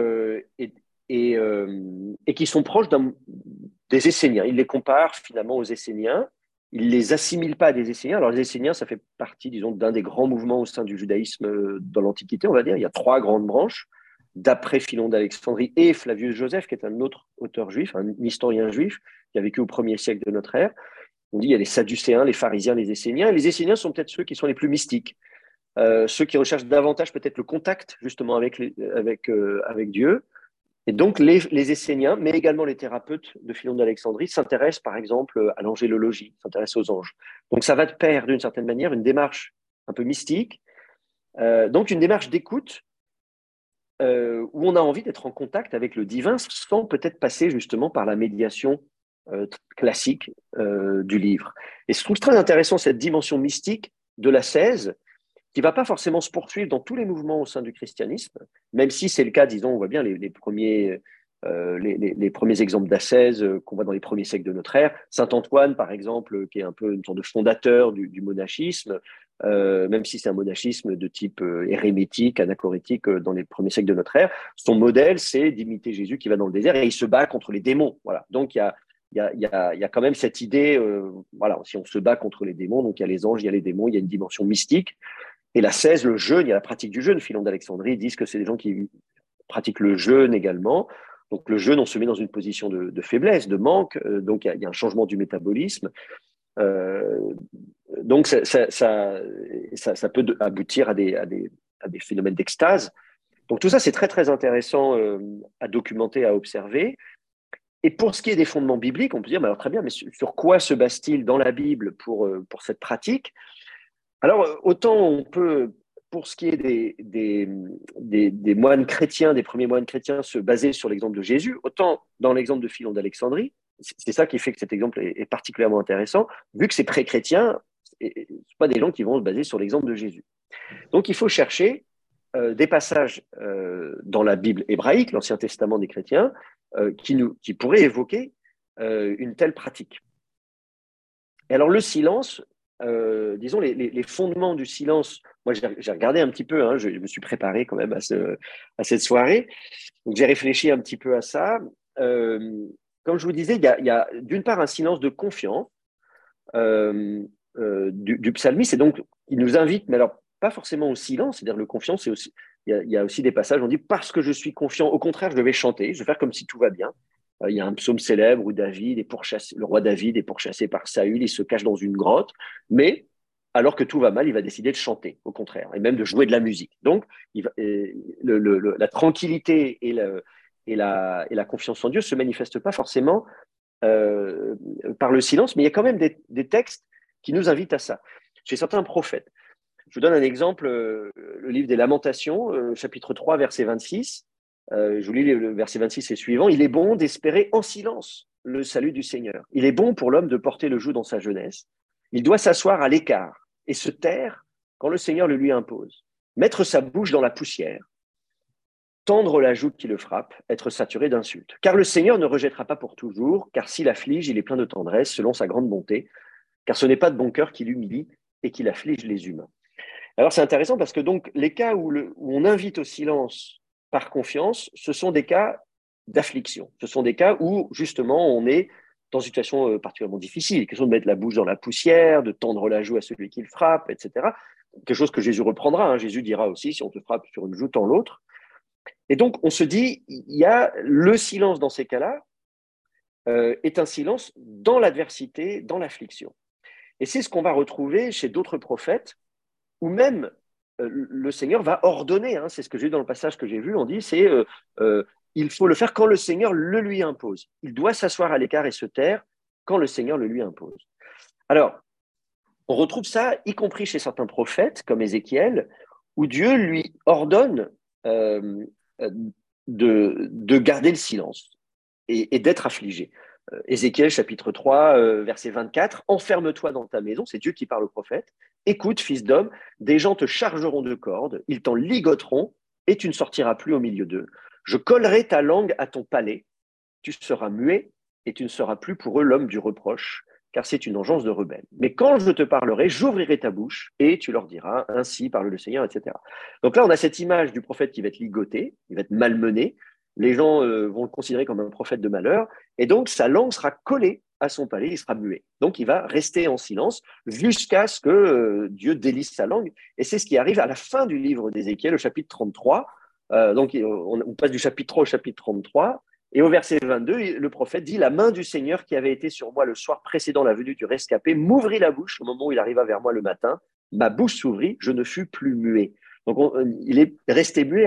qui sont proches des Esséniens. Ils les comparent finalement aux Esséniens. Ils ne les assimilent pas à des Esséniens. Alors, les Esséniens, ça fait partie, disons, d'un des grands mouvements au sein du judaïsme dans l'Antiquité, on va dire. Il y a 3 grandes branches, d'après Philon d'Alexandrie et Flavius Joseph, qui est un autre auteur juif, un historien juif, qui a vécu au 1er siècle de notre ère. On dit qu'il y a les Sadducéens, les pharisiens, les Esséniens. Et les Esséniens sont peut-être ceux qui sont les plus mystiques. ceux qui recherchent davantage peut-être le contact justement avec Dieu. Et donc, les Esséniens, mais également les thérapeutes de Philon d'Alexandrie, s'intéressent par exemple à l'angélologie, s'intéressent aux anges. Donc, ça va de pair, d'une certaine manière, une démarche un peu mystique, donc une démarche d'écoute où on a envie d'être en contact avec le divin sans peut-être passer justement par la médiation classique du livre. Et je trouve très intéressant cette dimension mystique de l'ascèse, qui ne va pas forcément se poursuivre dans tous les mouvements au sein du christianisme, même si c'est le cas, disons, on voit bien les premiers exemples d'ascèse qu'on voit dans les premiers siècles de notre ère. Saint Antoine, par exemple, qui est un peu une sorte de fondateur du monachisme, même si c'est un monachisme de type hérémétique, anachorétique dans les premiers siècles de notre ère, son modèle, c'est d'imiter Jésus qui va dans le désert et il se bat contre les démons. Voilà. Donc, il y a quand même cette idée, voilà, si on se bat contre les démons, donc il y a les anges, il y a les démons, il y a une dimension mystique. Et l'ascèse, le jeûne, il y a la pratique du jeûne. Philon d'Alexandrie disent que c'est des gens qui pratiquent le jeûne également. Donc le jeûne, on se met dans une position de faiblesse, de manque. Donc il y a un changement du métabolisme. Donc ça peut aboutir à des phénomènes d'extase. Donc tout ça, c'est très très intéressant à documenter, à observer. Et pour ce qui est des fondements bibliques, on peut dire, alors très bien, mais sur quoi se base-t-il dans la Bible pour cette pratique ? Alors, autant on peut, pour ce qui est des moines chrétiens, des premiers moines chrétiens, se baser sur l'exemple de Jésus, autant dans l'exemple de Philon d'Alexandrie, c'est ça qui fait que cet exemple est particulièrement intéressant, vu que c'est pré-chrétien, ce ne sont pas des gens qui vont se baser sur l'exemple de Jésus. Donc, il faut chercher des passages dans la Bible hébraïque, l'Ancien Testament des chrétiens, qui pourraient évoquer une telle pratique. Et alors, le silence, disons, les fondements du silence, moi j'ai regardé un petit peu, hein, je me suis préparé quand même à cette soirée, donc j'ai réfléchi un petit peu à ça. Comme je vous disais, il y a d'une part un silence de confiance du psalmiste, et donc il nous invite, mais alors pas forcément au silence, c'est-à-dire le confiance, c'est aussi, il y a aussi des passages où on dit parce que je suis confiant, au contraire, je vais chanter, je vais faire comme si tout va bien. Il y a un psaume célèbre où le roi David est pourchassé par Saül, il se cache dans une grotte, mais alors que tout va mal, il va décider de chanter, au contraire, et même de jouer de la musique. Donc, la tranquillité et la confiance en Dieu ne se manifestent pas forcément par le silence, mais il y a quand même des textes qui nous invitent à ça. Chez certains prophètes. Je vous donne un exemple, le livre des Lamentations, chapitre 3, verset 26. Je vous lis le verset 26 et suivant. Il est bon d'espérer en silence le salut du Seigneur. Il est bon pour l'homme de porter le joug dans sa jeunesse. Il doit s'asseoir à l'écart et se taire quand le Seigneur le lui impose. Mettre sa bouche dans la poussière, tendre la joue qui le frappe, être saturé d'insultes. Car le Seigneur ne rejettera pas pour toujours, car s'il afflige, il est plein de tendresse selon sa grande bonté, car ce n'est pas de bon cœur qui l'humilie et qu'il afflige les humains. Alors c'est intéressant parce que donc les cas où on invite au silence par confiance, ce sont des cas d'affliction. Ce sont des cas où justement on est dans une situation particulièrement difficile, question de mettre la bouche dans la poussière, de tendre la joue à celui qui le frappe, etc. Quelque chose que Jésus reprendra. Hein. Jésus dira aussi, si on te frappe sur une joue, tends l'autre. Et donc on se dit, il y a le silence dans ces cas-là est un silence dans l'adversité, dans l'affliction. Et c'est ce qu'on va retrouver chez d'autres prophètes, où même le Seigneur va ordonner, hein, c'est ce que j'ai vu dans le passage que j'ai vu, on dit, c'est il faut le faire quand le Seigneur le lui impose. Il doit s'asseoir à l'écart et se taire quand le Seigneur le lui impose. Alors, on retrouve ça, y compris chez certains prophètes, comme Ézéchiel, où Dieu lui ordonne de garder le silence et d'être affligé. Ézéchiel chapitre 3, verset 24, « Enferme-toi dans ta maison », c'est Dieu qui parle au prophète, « Écoute, fils d'homme, des gens te chargeront de cordes, ils t'en ligoteront, et tu ne sortiras plus au milieu d'eux. Je collerai ta langue à ton palais, tu seras muet, et tu ne seras plus pour eux l'homme du reproche, car c'est une engeance de rebelle. Mais quand je te parlerai, j'ouvrirai ta bouche, et tu leur diras, ainsi parle le Seigneur, etc. » Donc là, on a cette image du prophète qui va être ligoté, il va être malmené, les gens vont le considérer comme un prophète de malheur, et donc sa langue sera collée à son palais, il sera muet. Donc il va rester en silence jusqu'à ce que Dieu délisse sa langue, et c'est ce qui arrive à la fin du livre d'Ézéchiel, au chapitre 33. Donc on passe du chapitre 3 au chapitre 33, et au verset 22, le prophète dit « La main du Seigneur qui avait été sur moi le soir précédant la venue du rescapé m'ouvrit la bouche au moment où il arriva vers moi le matin, ma bouche s'ouvrit, je ne fus plus muet. Donc, il est resté muet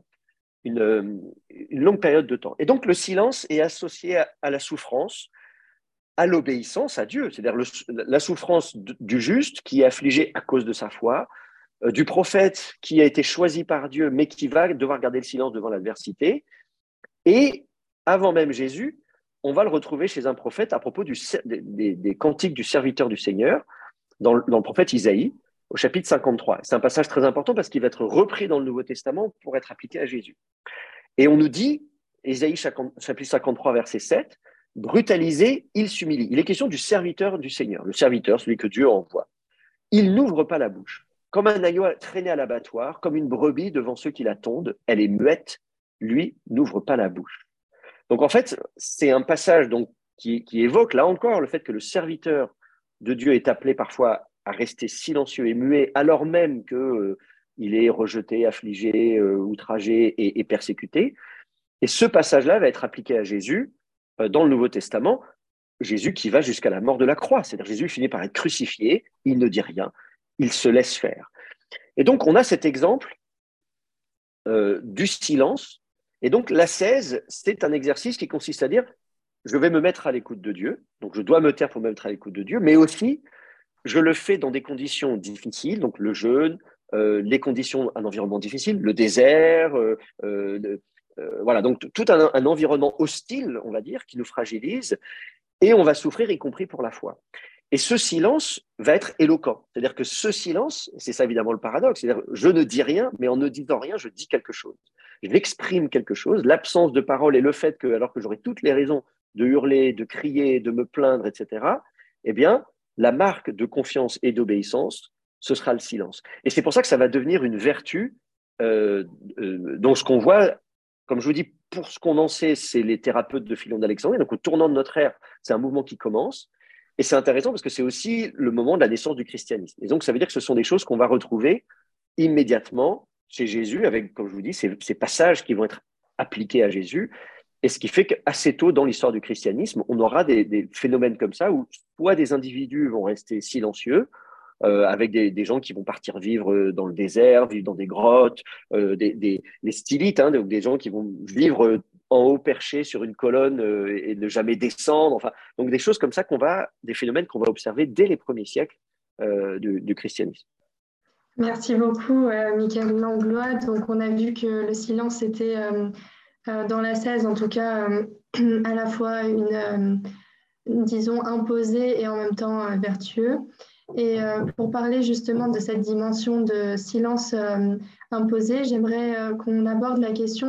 une longue période de temps. Et donc, le silence est associé à la souffrance, à l'obéissance à Dieu, c'est-à-dire la souffrance du juste qui est affligé à cause de sa foi, du prophète qui a été choisi par Dieu, mais qui va devoir garder le silence devant l'adversité. Et avant même Jésus, on va le retrouver chez un prophète à propos des cantiques du serviteur du Seigneur, dans le prophète Isaïe, au chapitre 53. C'est un passage très important parce qu'il va être repris dans le Nouveau Testament pour être appliqué à Jésus. Et on nous dit, Isaïe chapitre 53, verset 7, « Brutalisé, il s'humilie ». Il est question du serviteur du Seigneur, le serviteur, celui que Dieu envoie. Il n'ouvre pas la bouche. Comme un agneau traîné à l'abattoir, comme une brebis devant ceux qui la tondent, elle est muette, lui n'ouvre pas la bouche. Donc en fait, c'est un passage donc, qui évoque là encore le fait que le serviteur de Dieu est appelé parfois à rester silencieux et muet, alors même qu'il est rejeté, affligé, outragé et persécuté. Et ce passage-là va être appliqué à Jésus dans le Nouveau Testament, Jésus qui va jusqu'à la mort de la croix. C'est-à-dire Jésus finit par être crucifié, il ne dit rien, il se laisse faire. Et donc on a cet exemple du silence. Et donc l'ascèse, c'est un exercice qui consiste à dire, je vais me mettre à l'écoute de Dieu, donc je dois me taire pour me mettre à l'écoute de Dieu, mais aussi je le fais dans des conditions difficiles, donc le jeûne, les conditions, un environnement difficile, le désert, voilà, donc tout un environnement hostile, on va dire, qui nous fragilise, et on va souffrir, y compris pour la foi. Et ce silence va être éloquent. C'est-à-dire que ce silence, c'est ça évidemment le paradoxe, c'est-à-dire je ne dis rien, mais en ne disant rien, je dis quelque chose. J'exprime quelque chose. L'absence de parole et le fait que, alors que j'aurais toutes les raisons de hurler, de crier, de me plaindre, etc., eh bien, la marque de confiance et d'obéissance, ce sera le silence. Et c'est pour ça que ça va devenir une vertu dont ce qu'on voit, comme je vous dis, pour ce qu'on en sait, c'est les thérapeutes de Philon d'Alexandrie. Donc, au tournant de notre ère, c'est un mouvement qui commence. Et c'est intéressant parce que c'est aussi le moment de la naissance du christianisme. Et donc, ça veut dire que ce sont des choses qu'on va retrouver immédiatement chez Jésus, avec, comme je vous dis, ces passages qui vont être appliqués à Jésus. Et ce qui fait qu'assez tôt dans l'histoire du christianisme, on aura des phénomènes comme ça où soit des individus vont rester silencieux, avec des gens qui vont partir vivre dans le désert, vivre dans des grottes, les stylites, hein, donc des gens qui vont vivre en haut perché sur une colonne et ne jamais descendre. Enfin, donc des choses comme ça des phénomènes qu'on va observer dès les premiers siècles du christianisme. Merci beaucoup, Michael Langlois. Donc, on a vu que le silence était, dans l'ascèse, en tout cas, à la fois disons, imposé et en même temps vertueux. Et pour parler justement de cette dimension de silence imposé, j'aimerais qu'on aborde la question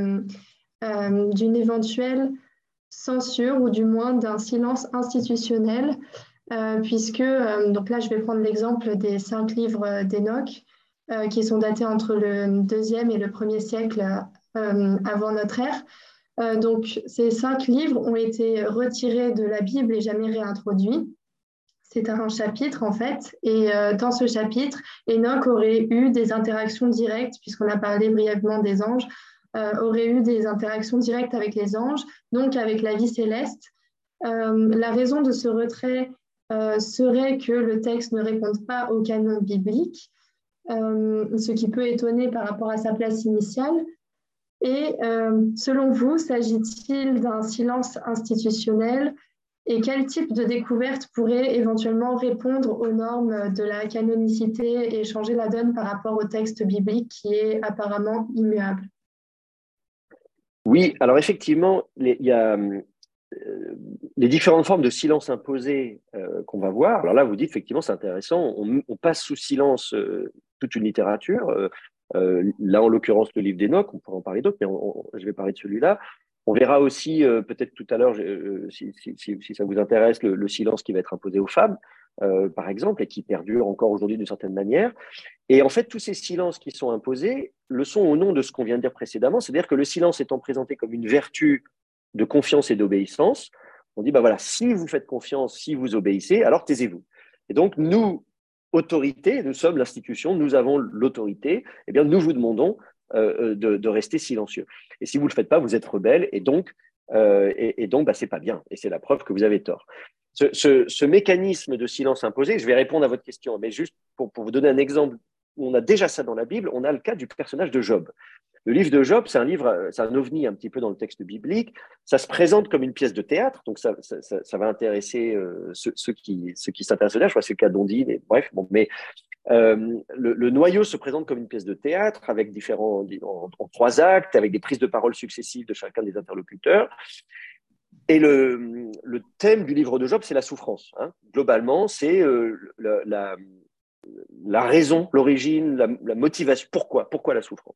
d'une éventuelle censure ou du moins d'un silence institutionnel, puisque, donc là je vais prendre l'exemple des 5 livres d'Enoch, qui sont datés entre le 2e et le 1er siècle avant notre ère. Donc ces 5 livres ont été retirés de la Bible et jamais réintroduits. C'est un chapitre en fait, et dans ce chapitre, Enoch aurait eu des interactions directes, puisqu'on a parlé brièvement des anges, aurait eu des interactions directes avec les anges, donc avec la vie céleste. La raison de ce retrait serait que le texte ne réponde pas au canon biblique, ce qui peut étonner par rapport à sa place initiale. Et selon vous, s'agit-il d'un silence institutionnel ? Et quel type de découverte pourrait éventuellement répondre aux normes de la canonicité et changer la donne par rapport au texte biblique qui est apparemment immuable? Oui, alors effectivement, il y a les différentes formes de silence imposé qu'on va voir. Alors là, vous dites effectivement, c'est intéressant, on passe sous silence toute une littérature. Là, en l'occurrence, le livre d'Enoch, on pourra en parler d'autres, mais je vais parler de celui-là. On verra aussi, peut-être tout à l'heure, si ça vous intéresse, le silence qui va être imposé aux femmes, par exemple, et qui perdure encore aujourd'hui d'une certaine manière. Et en fait, tous ces silences qui sont imposés le sont au nom de ce qu'on vient de dire précédemment, c'est-à-dire que le silence étant présenté comme une vertu de confiance et d'obéissance, on dit, bah voilà, si vous faites confiance, si vous obéissez, alors taisez-vous. Et donc, nous, autorité, nous sommes l'institution, nous avons l'autorité, eh bien, nous vous demandons de rester silencieux. Et si vous ne le faites pas, vous êtes rebelle, et donc, bah, c'est pas bien. Et c'est la preuve que vous avez tort. Ce mécanisme de silence imposé, je vais répondre à votre question, mais juste pour vous donner un exemple où on a déjà ça dans la Bible, on a le cas du personnage de Job. Le livre de Job, c'est un livre, c'est un ovni un petit peu dans le texte biblique. Ça se présente comme une pièce de théâtre, donc ça va intéresser ceux qui s'intéressent là. Je crois que c'est le cas d'Ondine, et bref. Bon, mais le noyau se présente comme une pièce de théâtre avec en 3 actes, avec des prises de parole successives de chacun des interlocuteurs. Et le thème du livre de Job, c'est la souffrance. Hein. Globalement, c'est la raison, l'origine, la motivation. Pourquoi la souffrance?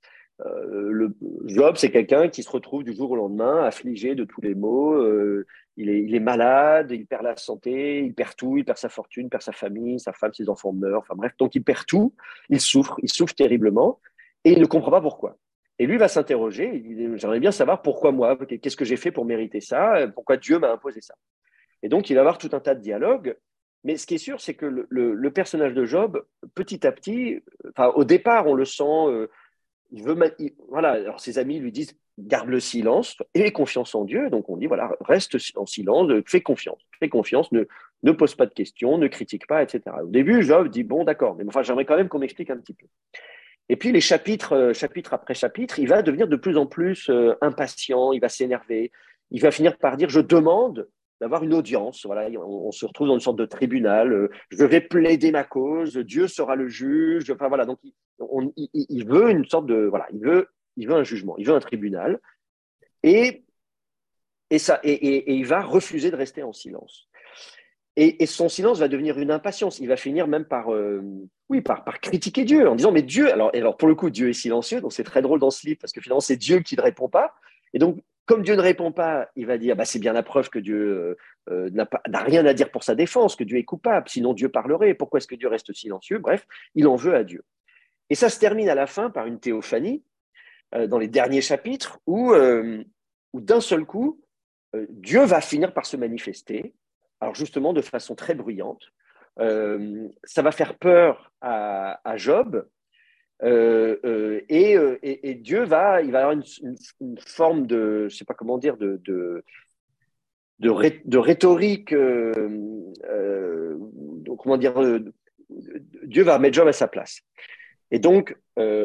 Job, c'est quelqu'un qui se retrouve du jour au lendemain affligé de tous les maux. Il est malade, il perd la santé, il perd tout, il perd sa fortune, il perd sa famille, sa femme, ses enfants meurent. Enfin bref, donc il perd tout, il souffre terriblement et il ne comprend pas pourquoi. Et lui va s'interroger, j'aimerais bien savoir pourquoi moi, qu'est-ce que j'ai fait pour mériter ça, pourquoi Dieu m'a imposé ça. Et donc il va avoir tout un tas de dialogues. Mais ce qui est sûr, c'est que le personnage de Job, petit à petit, au départ, on le sent. Voilà, alors ses amis lui disent garde le silence et confiance en Dieu. Donc on dit voilà, reste en silence, fais confiance, ne pose pas de questions, ne critique pas, etc. Au début, Job dit bon, d'accord, mais enfin, j'aimerais quand même qu'on m'explique un petit peu. Et puis les chapitre après chapitre, il va devenir de plus en plus impatient, il va s'énerver, il va finir par dire je demande d'avoir une audience. Voilà, on se retrouve dans une sorte de tribunal. Je vais plaider ma cause. Dieu sera le juge. Enfin voilà, donc il veut une sorte de voilà, il veut un jugement, il veut un tribunal, et il va refuser de rester en silence. Et son silence va devenir une impatience. Il va finir même par critiquer Dieu en disant mais Dieu. Alors pour le coup, Dieu est silencieux, donc c'est très drôle dans ce livre parce que finalement c'est Dieu qui ne répond pas. Et donc comme Dieu ne répond pas, il va dire c'est bien la preuve que Dieu n'a rien à dire pour sa défense, que Dieu est coupable. Sinon Dieu parlerait. Pourquoi est-ce que Dieu reste silencieux? Bref, il en veut à Dieu. Et ça se termine à la fin par une théophanie dans les derniers chapitres où d'un seul coup Dieu va finir par se manifester. Alors justement de façon très bruyante. Ça va faire peur à Job. Et Dieu il va avoir une forme de, je sais pas comment dire, de rhétorique, comment dire, Dieu va mettre Job à sa place. Et donc,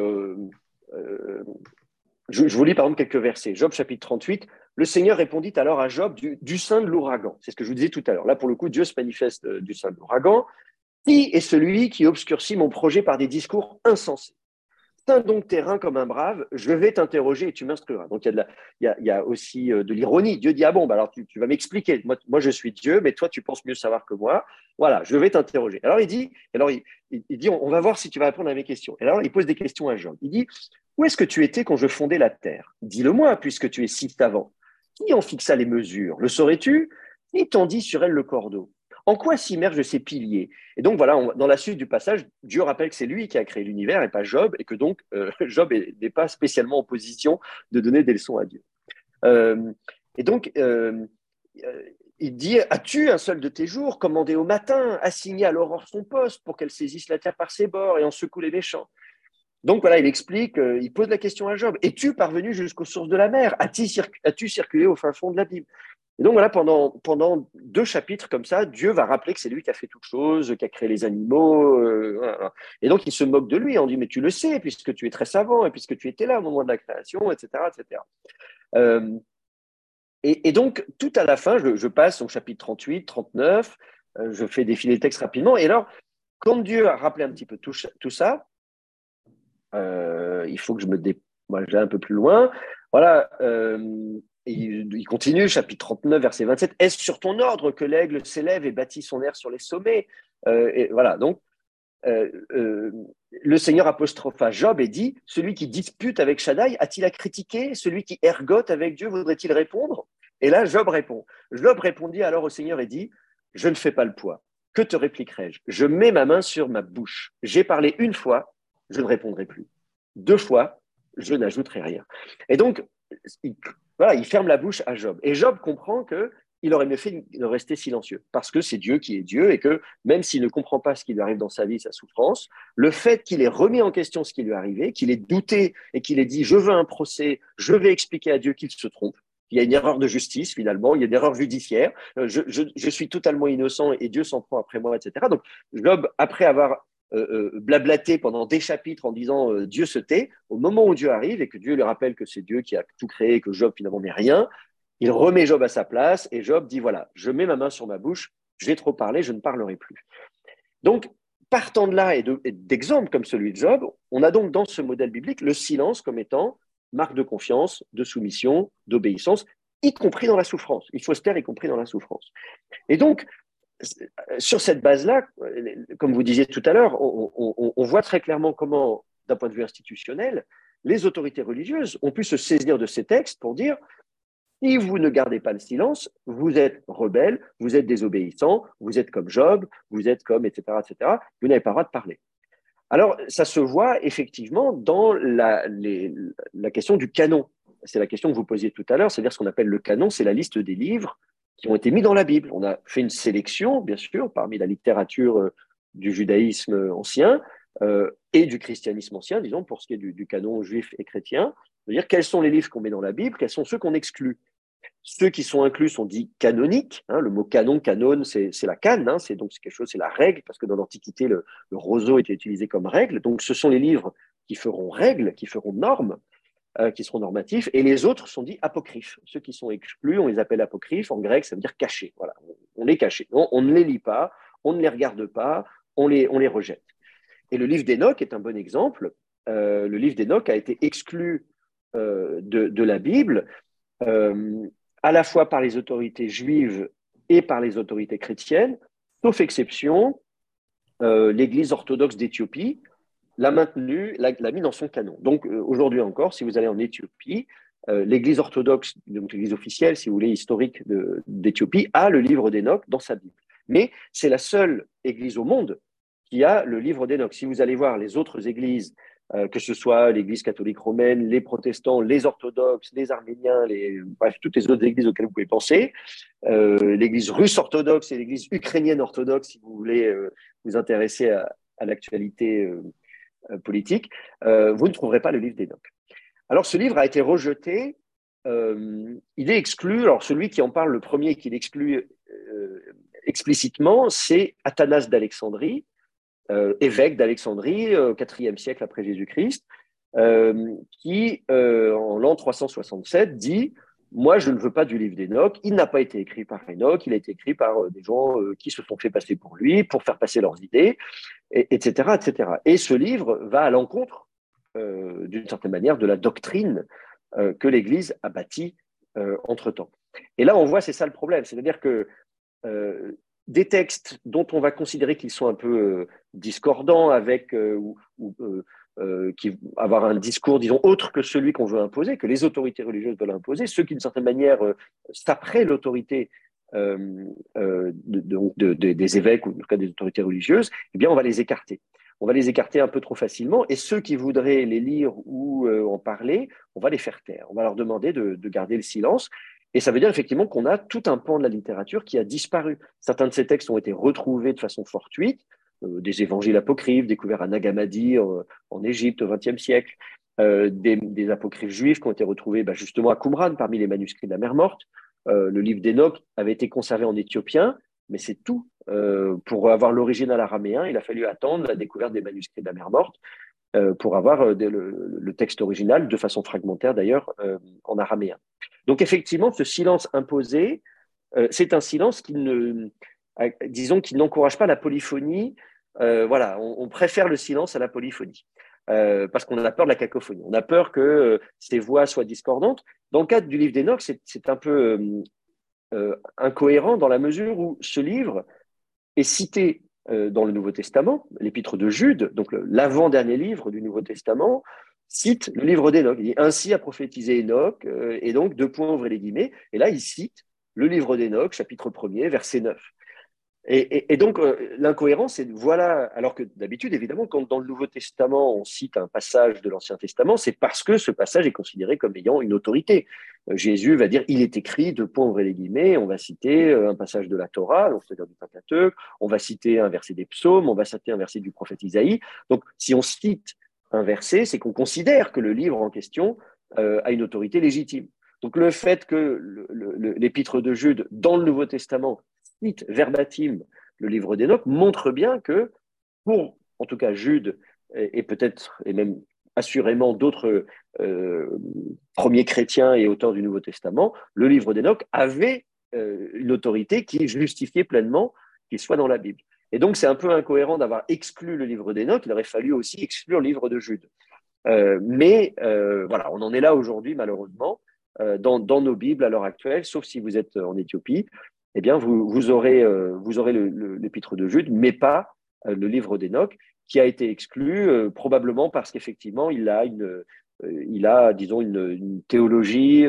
je vous lis par exemple quelques versets. Job chapitre 38, le Seigneur répondit alors à Job du sein de l'ouragan. C'est ce que je vous disais tout à l'heure. Là, pour le coup, Dieu se manifeste du sein de l'ouragan. Qui est celui qui obscurcit mon projet par des discours insensés? Tiens donc tes reins comme un brave, je vais t'interroger et tu m'instruiras. Donc il y a aussi de l'ironie. Dieu dit bon, alors tu vas m'expliquer. Moi je suis Dieu, mais toi tu penses mieux savoir que moi. Voilà, je vais t'interroger. Alors il dit on va voir si tu vas répondre à mes questions. Et alors il pose des questions à Job. Il dit où est-ce que tu étais quand je fondais la terre? Dis-le-moi puisque tu es si savant. Qui en fixa les mesures? Le saurais-tu? Qui tendit sur elle le cordeau? En quoi s'immergent ces piliers? Et donc voilà, dans la suite du passage, Dieu rappelle que c'est lui qui a créé l'univers et pas Job, et que donc Job n'est pas spécialement en position de donner des leçons à Dieu. Et donc, il dit, as-tu un seul de tes jours commandé au matin, assigné à l'aurore son poste pour qu'elle saisisse la terre par ses bords et en secoue les méchants? Donc voilà, il explique, il pose la question à Job, es-tu parvenu jusqu'aux sources de la mer? As-tu circulé au fin fond de la Bible? Et donc voilà, pendant 2 chapitres comme ça, Dieu va rappeler que c'est lui qui a fait toutes choses, qui a créé les animaux. Voilà. Et donc il se moque de lui, on dit mais tu le sais, puisque tu es très savant, et puisque tu étais là au moment de la création, etc. etc. Et donc tout à la fin, je passe au chapitre 38, 39, je fais défiler le texte rapidement. Et alors, quand Dieu a rappelé un petit peu tout ça, il faut que moi, je vais un peu plus loin. Voilà. Il continue, chapitre 39, verset 27. Est-ce sur ton ordre que l'aigle s'élève et bâtit son aire sur les sommets? Et voilà, donc, le Seigneur apostropha Job et dit celui qui dispute avec Shaddai a-t-il à critiquer? Celui qui ergote avec Dieu voudrait-il répondre? Et là, Job répond. Job répondit alors au Seigneur et dit je ne fais pas le poids. Que te répliquerai-je? Je mets ma main sur ma bouche. J'ai parlé une fois, je ne répondrai plus. 2 fois, je n'ajouterai rien. Et donc, il ferme la bouche à Job. Et Job comprend qu'il aurait mieux fait de rester silencieux, parce que c'est Dieu qui est Dieu, et que même s'il ne comprend pas ce qui lui arrive dans sa vie, sa souffrance, le fait qu'il ait remis en question ce qui lui est arrivé, qu'il ait douté et qu'il ait dit « je veux un procès, je vais expliquer à Dieu qu'il se trompe », il y a une erreur de justice finalement, il y a une erreur judiciaire, je suis totalement innocent et Dieu s'en prend après moi, etc. Donc Job, après avoir blablater pendant des chapitres en disant Dieu se tait, au moment où Dieu arrive et que Dieu lui rappelle que c'est Dieu qui a tout créé et que Job finalement n'est rien, il remet Job à sa place et Job dit voilà, je mets ma main sur ma bouche, j'ai trop parlé, je ne parlerai plus. Donc, partant de là et d'exemples comme celui de Job, on a donc dans ce modèle biblique le silence comme étant marque de confiance, de soumission, d'obéissance, y compris dans la souffrance. Il faut se taire, y compris dans la souffrance. Et donc, sur cette base-là, comme vous disiez tout à l'heure, on voit très clairement comment, d'un point de vue institutionnel, les autorités religieuses ont pu se saisir de ces textes pour dire si vous ne gardez pas le silence, vous êtes rebelle, vous êtes désobéissant, vous êtes comme Job, vous êtes comme, etc., etc. Vous n'avez pas le droit de parler. Alors, ça se voit effectivement dans la question du canon. C'est la question que vous posiez tout à l'heure, c'est-à-dire ce qu'on appelle le canon, c'est la liste des livres qui ont été mis dans la Bible. On a fait une sélection, bien sûr, parmi la littérature du judaïsme ancien et du christianisme ancien, disons, pour ce qui est du canon juif et chrétien, c'est-à-dire quels sont les livres qu'on met dans la Bible, quels sont ceux qu'on exclut. Ceux qui sont inclus sont dits canoniques. Hein, le mot canon, c'est la canne, hein, c'est quelque chose, c'est la règle, parce que dans l'Antiquité, le roseau était utilisé comme règle. Donc, ce sont les livres qui feront règle, qui feront norme, qui seront normatifs, et les autres sont dits apocryphes. Ceux qui sont exclus, on les appelle apocryphes. En grec, ça veut dire cachés. Voilà, on les cache. On ne les lit pas, on ne les regarde pas, on les rejette. Et le livre d'Hénoch est un bon exemple. Le livre d'Hénoch a été exclu de la Bible. À la fois par les autorités juives et par les autorités chrétiennes, sauf exception, l'Église orthodoxe d'Éthiopie l'a maintenu, l'a mis dans son canon. Donc aujourd'hui encore, si vous allez en Éthiopie, l'Église orthodoxe, donc l'Église officielle, si vous voulez, historique d'Éthiopie, a le livre d'Hénoch dans sa Bible. Mais c'est la seule Église au monde qui a le livre d'Hénoch. Si vous allez voir les autres églises, que ce soit l'Église catholique romaine, les protestants, les orthodoxes, les arméniens, bref, toutes les autres églises auxquelles vous pouvez penser, l'Église russe orthodoxe et l'Église ukrainienne orthodoxe, si vous voulez vous intéresser à l'actualité politique, vous ne trouverez pas le livre d'Hénoch. Alors, ce livre a été rejeté. Il est exclu. Alors, celui qui en parle le premier et qui l'exclut explicitement, c'est Athanas d'Alexandrie, évêque d'Alexandrie au IVe siècle après Jésus-Christ, qui, en l'an 367, dit « Moi, je ne veux pas du livre d'Hénoch. Il n'a pas été écrit par Hénoch, il a été écrit par des gens qui se sont fait passer pour lui, pour faire passer leurs idées, etc., etc. » Et ce livre va à l'encontre, d'une certaine manière, de la doctrine que l'Église a bâtie entre-temps. Et là, on voit, c'est ça le problème, c'est-à-dire que des textes dont on va considérer qu'ils sont un peu discordants avec qui avoir un discours, disons, autre que celui qu'on veut imposer, que les autorités religieuses veulent imposer, ceux qui, d'une certaine manière, s'apprêtent l'autorité des évêques ou en tout cas des autorités religieuses, eh bien, on va les écarter. On va les écarter un peu trop facilement, et ceux qui voudraient les lire ou en parler, on va les faire taire. On va leur demander de garder le silence. Et ça veut dire effectivement qu'on a tout un pan de la littérature qui a disparu. Certains de ces textes ont été retrouvés de façon fortuite, des évangiles apocryphes découverts à Nag Hammadi en Égypte au XXe siècle, des apocryphes juifs qui ont été retrouvés justement à Qumran parmi les manuscrits de la Mer Morte. Le livre d'Hénoch avait été conservé en éthiopien, mais c'est tout. Pour avoir l'original araméen, il a fallu attendre la découverte des manuscrits de la Mer Morte pour avoir le texte original, de façon fragmentaire d'ailleurs, en araméen. Donc effectivement, ce silence imposé, c'est un silence qui n'encourage pas la polyphonie. Voilà, on préfère le silence à la polyphonie, parce qu'on a peur de la cacophonie. On a peur que ces voix soient discordantes. Dans le cadre du livre d'Hénoch, c'est un peu incohérent dans la mesure où ce livre est cité dans le Nouveau Testament, l'épître de Jude, donc l'avant-dernier livre du Nouveau Testament, cite le livre d'Hénoch. Il dit « Ainsi a prophétisé Hénoch », et donc, deux points, ouvrez les guillemets, et là, il cite le livre d'Hénoch, chapitre 1er, verset 9. Et donc, l'incohérence, c'est voilà, alors que d'habitude, évidemment, quand dans le Nouveau Testament, on cite un passage de l'Ancien Testament, c'est parce que ce passage est considéré comme ayant une autorité. Jésus va dire, il est écrit, deux points, ouvrez les guillemets, on va citer un passage de la Torah, donc c'est-à-dire du Pentateuque, on va citer un verset des psaumes, on va citer un verset du prophète Isaïe. Donc, si on cite un verset, c'est qu'on considère que le livre en question a une autorité légitime. Donc, le fait que l'épître de Jude, dans le Nouveau Testament, cite verbatim le livre d'Hénoch, montre bien que pour en tout cas Jude et peut-être, et même assurément d'autres premiers chrétiens et auteurs du Nouveau Testament, le livre d'Enoch avait une autorité qui justifiait pleinement qu'il soit dans la Bible. Et donc, c'est un peu incohérent d'avoir exclu le livre d'Enoch, il aurait fallu aussi exclure le livre de Jude. Mais voilà, on en est là aujourd'hui, malheureusement, dans nos Bibles à l'heure actuelle, sauf si vous êtes en Éthiopie, eh bien, vous aurez l'épître de Jude, mais pas le livre d'Enoch, qui a été exclu, probablement parce qu'effectivement, il a, disons, une théologie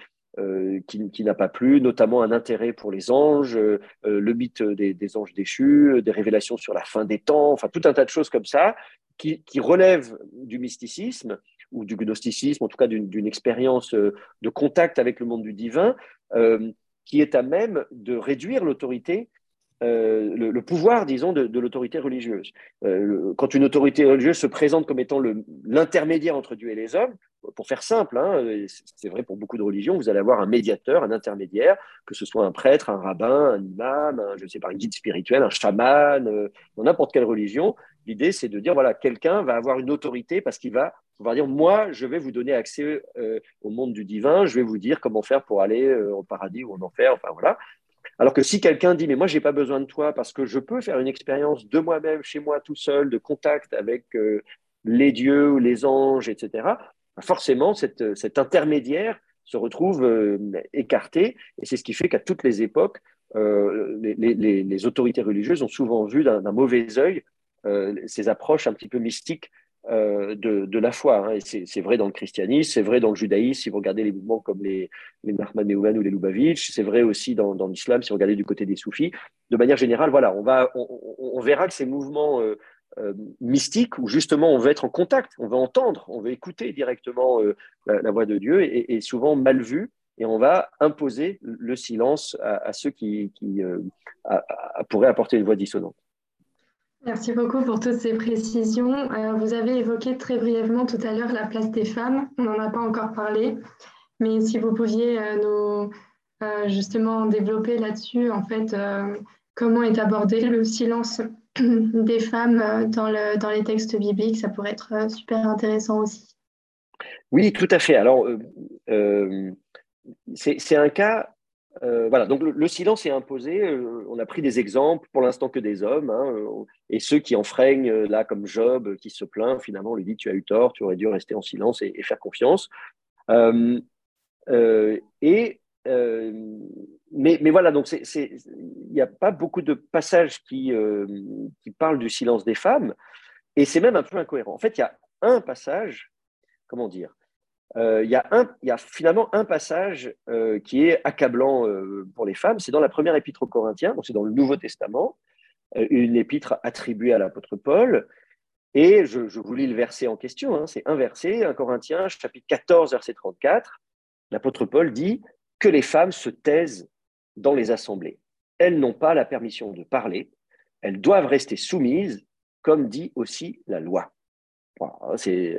qui n'a pas plu, notamment un intérêt pour les anges, le mythe des anges déchus, des révélations sur la fin des temps, enfin tout un tas de choses comme ça, qui relèvent du mysticisme ou du gnosticisme, en tout cas d'une expérience de contact avec le monde du divin, qui est à même de réduire l'autorité, le pouvoir, disons, de l'autorité religieuse. Quand une autorité religieuse se présente comme étant l'intermédiaire entre Dieu et les hommes, pour faire simple, hein, c'est vrai pour beaucoup de religions, vous allez avoir un médiateur, un intermédiaire, que ce soit un prêtre, un rabbin, un imam, je ne sais pas, un guide spirituel, un chaman, dans n'importe quelle religion. L'idée, c'est de dire, voilà, quelqu'un va avoir une autorité parce qu'il va pouvoir dire, moi, je vais vous donner accès au monde du divin, je vais vous dire comment faire pour aller au paradis ou en enfer, enfin voilà. Alors que si quelqu'un dit, mais moi, je n'ai pas besoin de toi parce que je peux faire une expérience de moi-même, chez moi, tout seul, de contact avec les dieux ou les anges, etc., forcément, cet intermédiaire se retrouve écarté. Et c'est ce qui fait qu'à toutes les époques, les autorités religieuses ont souvent vu d'un mauvais œil ces approches un petit peu mystiques de la foi. Hein. Et c'est vrai dans le christianisme, c'est vrai dans le judaïsme, si vous regardez les mouvements comme les Nachman Meouman ou les Lubavitch, c'est vrai aussi dans l'islam, si vous regardez du côté des soufis. De manière générale, voilà, on verra que ces mouvements mystiques, où justement on veut être en contact, on veut entendre, on veut écouter directement la voix de Dieu, est souvent mal vu, et on va imposer le silence à ceux qui pourraient apporter une voix dissonante. Merci beaucoup pour toutes ces précisions. Vous avez évoqué très brièvement tout à l'heure la place des femmes. On n'en a pas encore parlé, mais si vous pouviez nous justement développer là-dessus, en fait, comment est abordé le silence des femmes dans les textes bibliques, ça pourrait être super intéressant aussi. Oui, tout à fait. Alors, c'est un cas. Voilà, donc le silence est imposé. On a pris des exemples, pour l'instant que des hommes, hein, et ceux qui enfreignent, là, comme Job, qui se plaint, finalement, on lui dit tu as eu tort, tu aurais dû rester en silence et faire confiance. Euh, mais voilà, donc il n'y a pas beaucoup de passages qui parlent du silence des femmes, et c'est même un peu incohérent. En fait, il y a un passage, comment dire, il y a finalement un passage qui est accablant pour les femmes. C'est dans la première épître aux Corinthiens, donc c'est dans le Nouveau Testament, une épître attribuée à l'apôtre Paul. Et je vous lis le verset en question. Hein, c'est un verset, 1 Corinthiens, chapitre 14, verset 34. L'apôtre Paul dit que les femmes se taisent dans les assemblées. Elles n'ont pas la permission de parler. Elles doivent rester soumises, comme dit aussi la loi. Voilà, c'est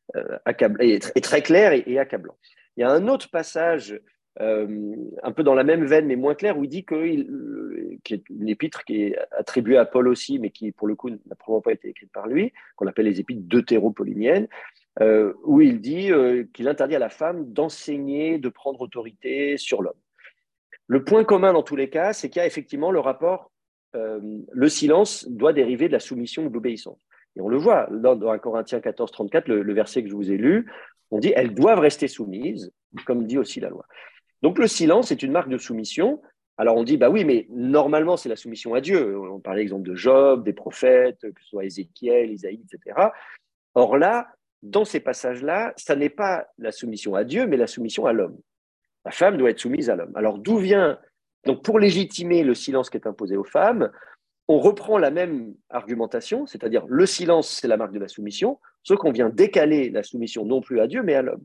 très clair et accablant. Il y a un autre passage un peu dans la même veine, mais moins clair, où il dit qui est une épître qui est attribuée à Paul aussi, mais qui, pour le coup, n'a probablement pas été écrite par lui, qu'on appelle les épîtres deutéropauliniennes, où il dit qu'il interdit à la femme d'enseigner, de prendre autorité sur l'homme. Le point commun dans tous les cas, c'est qu'il y a effectivement le rapport, le silence doit dériver de la soumission ou de l'obéissance. Et on le voit dans 1 Corinthiens 14, 34, le verset que je vous ai lu, on dit elles doivent rester soumises, comme dit aussi la loi. Donc le silence est une marque de soumission. Alors on dit, bah oui, mais normalement c'est la soumission à Dieu. On parlait exemple de Job, des prophètes, que ce soit Ézéchiel, Isaïe, etc. Or là, dans ces passages-là, ça n'est pas la soumission à Dieu, mais la soumission à l'homme. La femme doit être soumise à l'homme. Alors d'où vient, donc pour légitimer le silence qui est imposé aux femmes, on reprend la même argumentation, c'est-à-dire le silence, c'est la marque de la soumission, sauf qu'on vient décaler la soumission non plus à Dieu, mais à l'homme.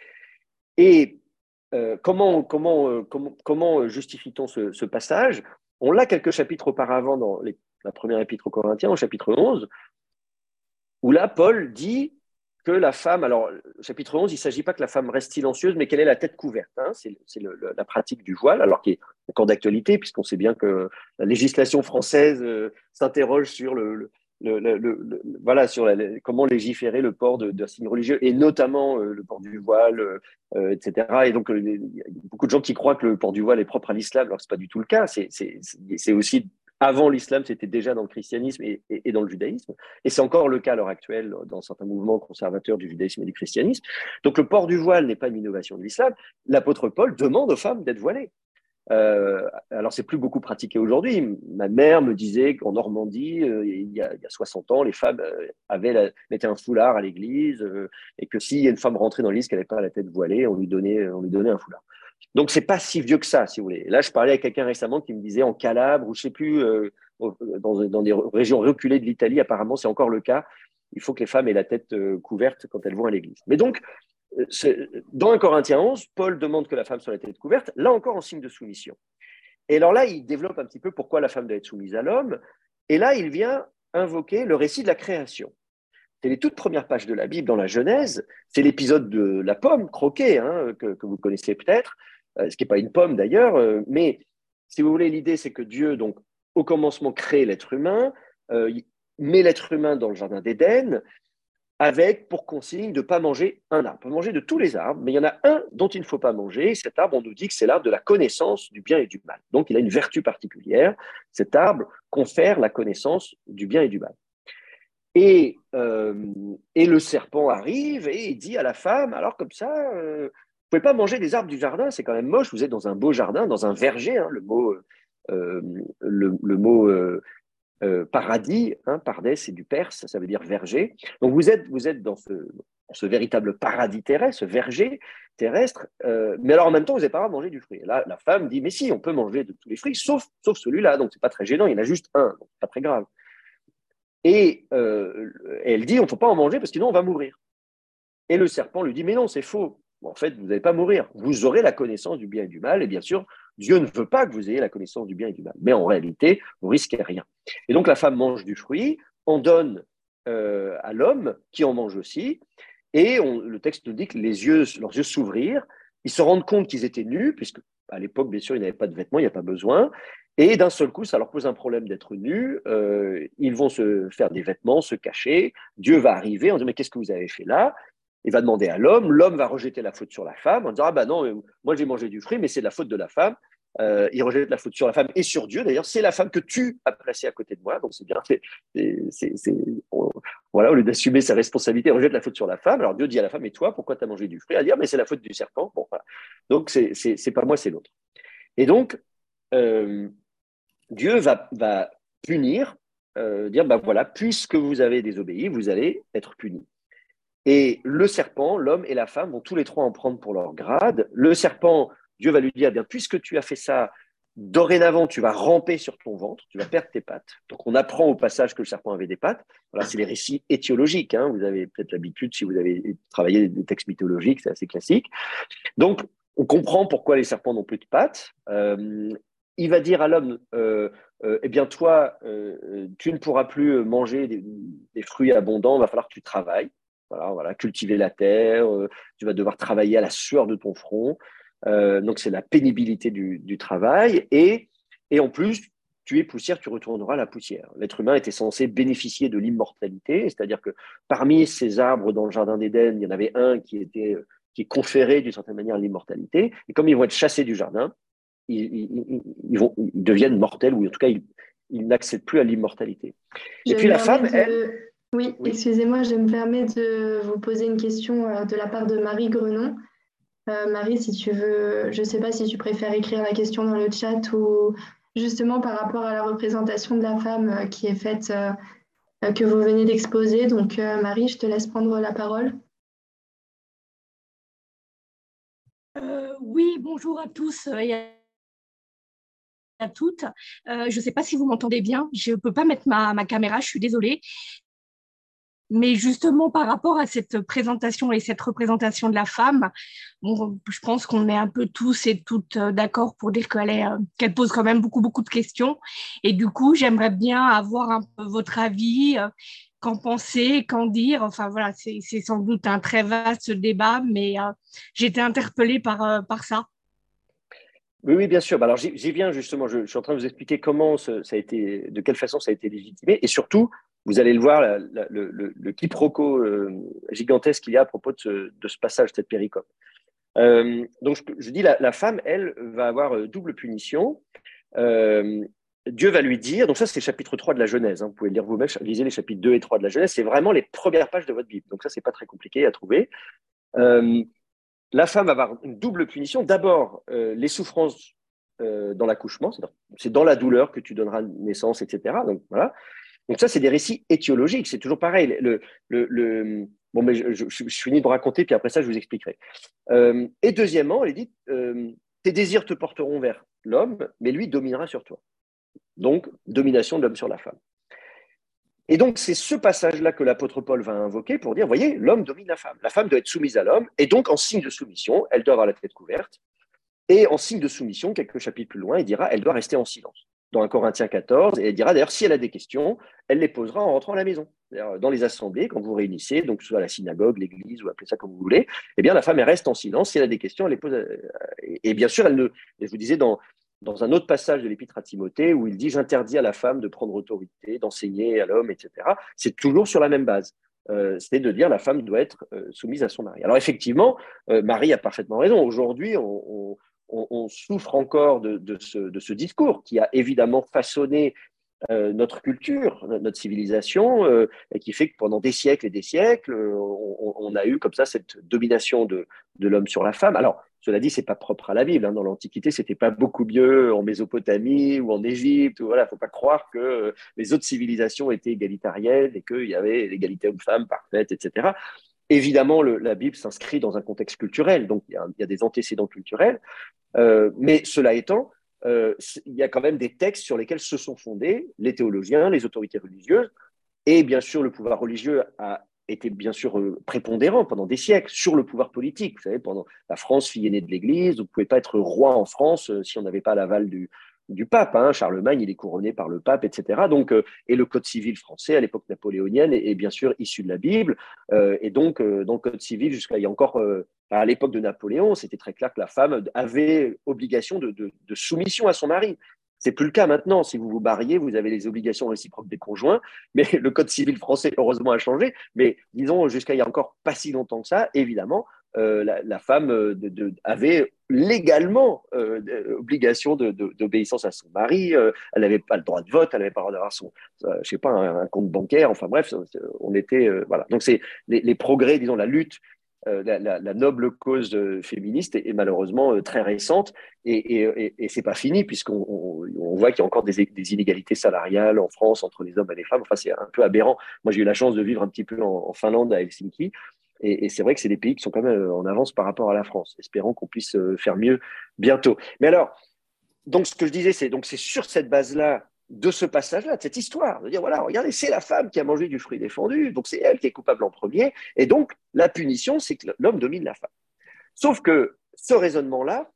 Et comment justifie-t-on ce passage? On l'a quelques chapitres auparavant dans la première épître aux Corinthiens, au chapitre 11, où là, Paul dit que la femme, alors, chapitre 11, il ne s'agit pas que la femme reste silencieuse, mais qu'elle ait la tête couverte. Hein, c'est la pratique du voile, alors qui est encore d'actualité, puisqu'on sait bien que la législation française s'interroge sur voilà, sur comment légiférer le port d'un signe religieux, et notamment le port du voile, etc. Et donc, il y a beaucoup de gens qui croient que le port du voile est propre à l'islam, alors que ce n'est pas du tout le cas. C'est aussi, avant l'islam, c'était déjà dans le christianisme et dans le judaïsme. Et c'est encore le cas à l'heure actuelle dans certains mouvements conservateurs du judaïsme et du christianisme. Donc, le port du voile n'est pas une innovation de l'islam. L'apôtre Paul demande aux femmes d'être voilées. Alors, c'est plus beaucoup pratiqué aujourd'hui. Ma mère me disait qu'en Normandie, il y a 60 ans, les femmes mettaient un foulard à l'église, et que s'il y a une femme rentrée dans l'église qui n'avait pas la tête voilée, on lui donnait un foulard. Donc, c'est pas si vieux que ça, si vous voulez. Là, je parlais avec quelqu'un récemment qui me disait en Calabre, ou je sais plus, dans des régions reculées de l'Italie, apparemment, c'est encore le cas. Il faut que les femmes aient la tête couverte quand elles vont à l'église. Mais donc, dans 1 Corinthiens 11, Paul demande que la femme soit la tête couverte, là encore en signe de soumission. Et alors là, il développe un petit peu pourquoi la femme doit être soumise à l'homme. Et là, il vient invoquer le récit de la création. C'est les toutes premières pages de la Bible dans la Genèse. C'est l'épisode de la pomme croquée, que vous connaissez peut-être, ce qui n'est pas une pomme d'ailleurs. Mais si vous voulez, l'idée, c'est que Dieu, donc, au commencement, crée l'être humain, met l'être humain dans le jardin d'Éden, avec pour consigne de ne pas manger un arbre. On peut manger de tous les arbres, mais il y en a un dont il ne faut pas manger. Cet arbre, on nous dit que c'est l'arbre de la connaissance du bien et du mal. Donc, il a une vertu particulière. Cet arbre confère la connaissance du bien et du mal. Et le serpent arrive et il dit à la femme, alors comme ça, vous ne pouvez pas manger des arbres du jardin, c'est quand même moche, vous êtes dans un beau jardin, dans un verger, le mot paradis, pardès, c'est du perse, ça veut dire verger. Donc vous êtes dans ce véritable paradis terrestre, ce verger terrestre, mais alors en même temps, vous n'avez pas à manger du fruit. Et là, la femme dit, mais si, on peut manger de tous les fruits, sauf celui-là, donc c'est pas très gênant, il y en a juste un, donc c'est pas très grave. Et elle dit, on ne peut pas en manger parce que sinon on va mourir. Et le serpent lui dit, mais non, c'est faux. Bon, en fait, vous n'allez pas mourir. Vous aurez la connaissance du bien et du mal. Et bien sûr, Dieu ne veut pas que vous ayez la connaissance du bien et du mal. Mais en réalité, vous risquez rien. Et donc, la femme mange du fruit, on donne à l'homme qui en mange aussi. Et le texte nous dit que leurs yeux s'ouvrirent. Ils se rendent compte qu'ils étaient nus, puisque à l'époque, bien sûr, ils n'avaient pas de vêtements, il n'y a pas besoin. Et d'un seul coup, ça leur pose un problème d'être nus. Ils vont se faire des vêtements, se cacher. Dieu va arriver en disant, mais qu'est-ce que vous avez fait là? Il va demander à l'homme va rejeter la faute sur la femme en disant, ah ben non, moi j'ai mangé du fruit, mais c'est de la faute de la femme. Il rejette la faute sur la femme et sur Dieu. D'ailleurs, c'est la femme que tu as placée à côté de moi, donc c'est bien. Voilà, au lieu d'assumer sa responsabilité, il rejette la faute sur la femme. Alors Dieu dit à la femme, et toi, pourquoi tu as mangé du fruit? Elle va dire, mais c'est la faute du serpent. Bon, voilà. Donc c'est pas moi, c'est l'autre. Et donc, Dieu va punir, dire, ben voilà, puisque vous avez désobéi, vous allez être punis. Et le serpent, l'homme et la femme vont tous les trois en prendre pour leur grade. Le serpent, Dieu va lui dire, bien, puisque tu as fait ça, dorénavant, tu vas ramper sur ton ventre, tu vas perdre tes pattes. Donc, on apprend au passage que le serpent avait des pattes. Voilà, c'est les récits étiologiques. Vous avez peut-être l'habitude, si vous avez travaillé des textes mythologiques, c'est assez classique. Donc, on comprend pourquoi les serpents n'ont plus de pattes. Il va dire à l'homme, eh bien, toi, tu ne pourras plus manger des fruits abondants, il va falloir que tu travailles. Voilà, cultiver la terre, tu vas devoir travailler à la sueur de ton front. Donc, c'est la pénibilité du travail. Et en plus, tu es poussière, tu retourneras à la poussière. L'être humain était censé bénéficier de l'immortalité, c'est-à-dire que parmi ces arbres dans le jardin d'Éden, il y en avait un qui conférait d'une certaine manière l'immortalité. Et comme ils vont être chassés du jardin, ils deviennent mortels, ou en tout cas, ils n'accèdent plus à l'immortalité. Et puis la femme, elle… Oui, excusez-moi, je me permets de vous poser une question de la part de Marie Grenon. Marie, si tu veux, je ne sais pas si tu préfères écrire la question dans le chat ou justement par rapport à la représentation de la femme qui est faite, que vous venez d'exposer. Donc, Marie, je te laisse prendre la parole. Oui, bonjour à tous et à toutes. Je ne sais pas si vous m'entendez bien. Je ne peux pas mettre ma caméra, je suis désolée. Mais justement, par rapport à cette présentation et cette représentation de la femme, bon, je pense qu'on est un peu tous et toutes d'accord pour dire qu'elle pose quand même beaucoup, beaucoup de questions. Et du coup, j'aimerais bien avoir un peu votre avis, qu'en penser, qu'en dire. Enfin, voilà, c'est sans doute un très vaste débat, mais j'ai été interpellée par ça. Oui, bien sûr. Alors, j'y viens justement. Je suis en train de vous expliquer de quelle façon ça a été légitimé, et surtout vous allez le voir, le quiproquo gigantesque qu'il y a à propos de ce passage, cette péricope. Donc, je dis, la femme, elle, va avoir double punition. Dieu va lui dire, donc ça c'est le chapitre 3 de la Genèse, hein, vous pouvez le lire vous-même, lisez les chapitres 2 et 3 de la Genèse, c'est vraiment les premières pages de votre Bible, donc ça c'est pas très compliqué à trouver. La femme va avoir une double punition, d'abord les souffrances dans l'accouchement, c'est dans la douleur que tu donneras naissance, etc. Donc voilà. Donc ça c'est des récits étiologiques, c'est toujours pareil. Bon, mais je finis de raconter, puis après ça je vous expliquerai. Et deuxièmement, elle dit, tes désirs te porteront vers l'homme, mais lui dominera sur toi. Donc, domination de l'homme sur la femme. Et donc, c'est ce passage-là que l'apôtre Paul va invoquer pour dire, voyez, l'homme domine la femme. La femme doit être soumise à l'homme, et donc, en signe de soumission, elle doit avoir la tête couverte. Et en signe de soumission, quelques chapitres plus loin, il dira, elle doit rester en silence. Dans 1 Corinthiens 14, et elle dira, d'ailleurs, si elle a des questions, elle les posera en rentrant à la maison. Dans les assemblées, quand vous réunissez, donc que ce soit la synagogue, l'église, ou appelez ça comme vous voulez, eh bien, la femme, elle reste en silence. Si elle a des questions, elle les pose. Et bien sûr, je vous disais, dans un autre passage de l'Épître à Timothée où il dit « J'interdis à la femme de prendre autorité, d'enseigner à l'homme, etc. » C'est toujours sur la même base. C'est de dire la femme doit être soumise à son mari. Alors effectivement, Marie a parfaitement raison. Aujourd'hui, on souffre encore de ce discours qui a évidemment façonné notre culture, notre civilisation, et qui fait que pendant des siècles et des siècles, on a eu comme ça cette domination de l'homme sur la femme. Alors, cela dit, c'est pas propre à la Bible. Hein. Dans l'Antiquité, c'était pas beaucoup mieux en Mésopotamie ou en Égypte. Voilà, faut pas croire que les autres civilisations étaient égalitariennes et qu'il y avait l'égalité homme-femme parfaite, etc. Évidemment, la Bible s'inscrit dans un contexte culturel, donc il y a des antécédents culturels. Mais cela étant, il y a quand même des textes sur lesquels se sont fondés les théologiens, les autorités religieuses, et bien sûr, le pouvoir religieux a été bien sûr prépondérant pendant des siècles sur le pouvoir politique. Vous savez, pendant la France, fille aînée de l'Église, vous ne pouvez pas être roi en France si on n'avait pas l'aval du pape. Hein. Charlemagne, il est couronné par le pape, etc. Donc, et le Code civil français, à l'époque napoléonienne, est bien sûr issu de la Bible. Et donc, dans le Code civil, jusqu'à il y a encore, à l'époque de Napoléon, c'était très clair que la femme avait obligation de soumission à son mari. C'est plus le cas maintenant. Si vous vous mariez, vous avez les obligations réciproques des conjoints. Mais le Code civil français, heureusement, a changé. Mais disons, jusqu'à il y a encore pas si longtemps que ça, évidemment, la femme avait légalement obligation d'obéissance à son mari. Elle n'avait pas le droit de vote, elle n'avait pas le droit d'avoir je sais pas, un compte bancaire. Enfin bref, on était voilà. Donc c'est les progrès, disons, la lutte. La noble cause féministe est malheureusement très récente et c'est pas fini puisqu'on voit qu'il y a encore des inégalités salariales en France entre les hommes et les femmes. Enfin, c'est un peu aberrant. Moi, j'ai eu la chance de vivre un petit peu en Finlande, à Helsinki, et c'est vrai que c'est des pays qui sont quand même en avance par rapport à la France. Espérons qu'on puisse faire mieux bientôt. Mais alors, donc ce que je disais, c'est sur cette base-là de ce passage-là, de cette histoire, de dire, voilà, regardez, c'est la femme qui a mangé du fruit défendu, donc c'est elle qui est coupable en premier, et donc la punition, c'est que l'homme domine la femme. Sauf que ce raisonnement-là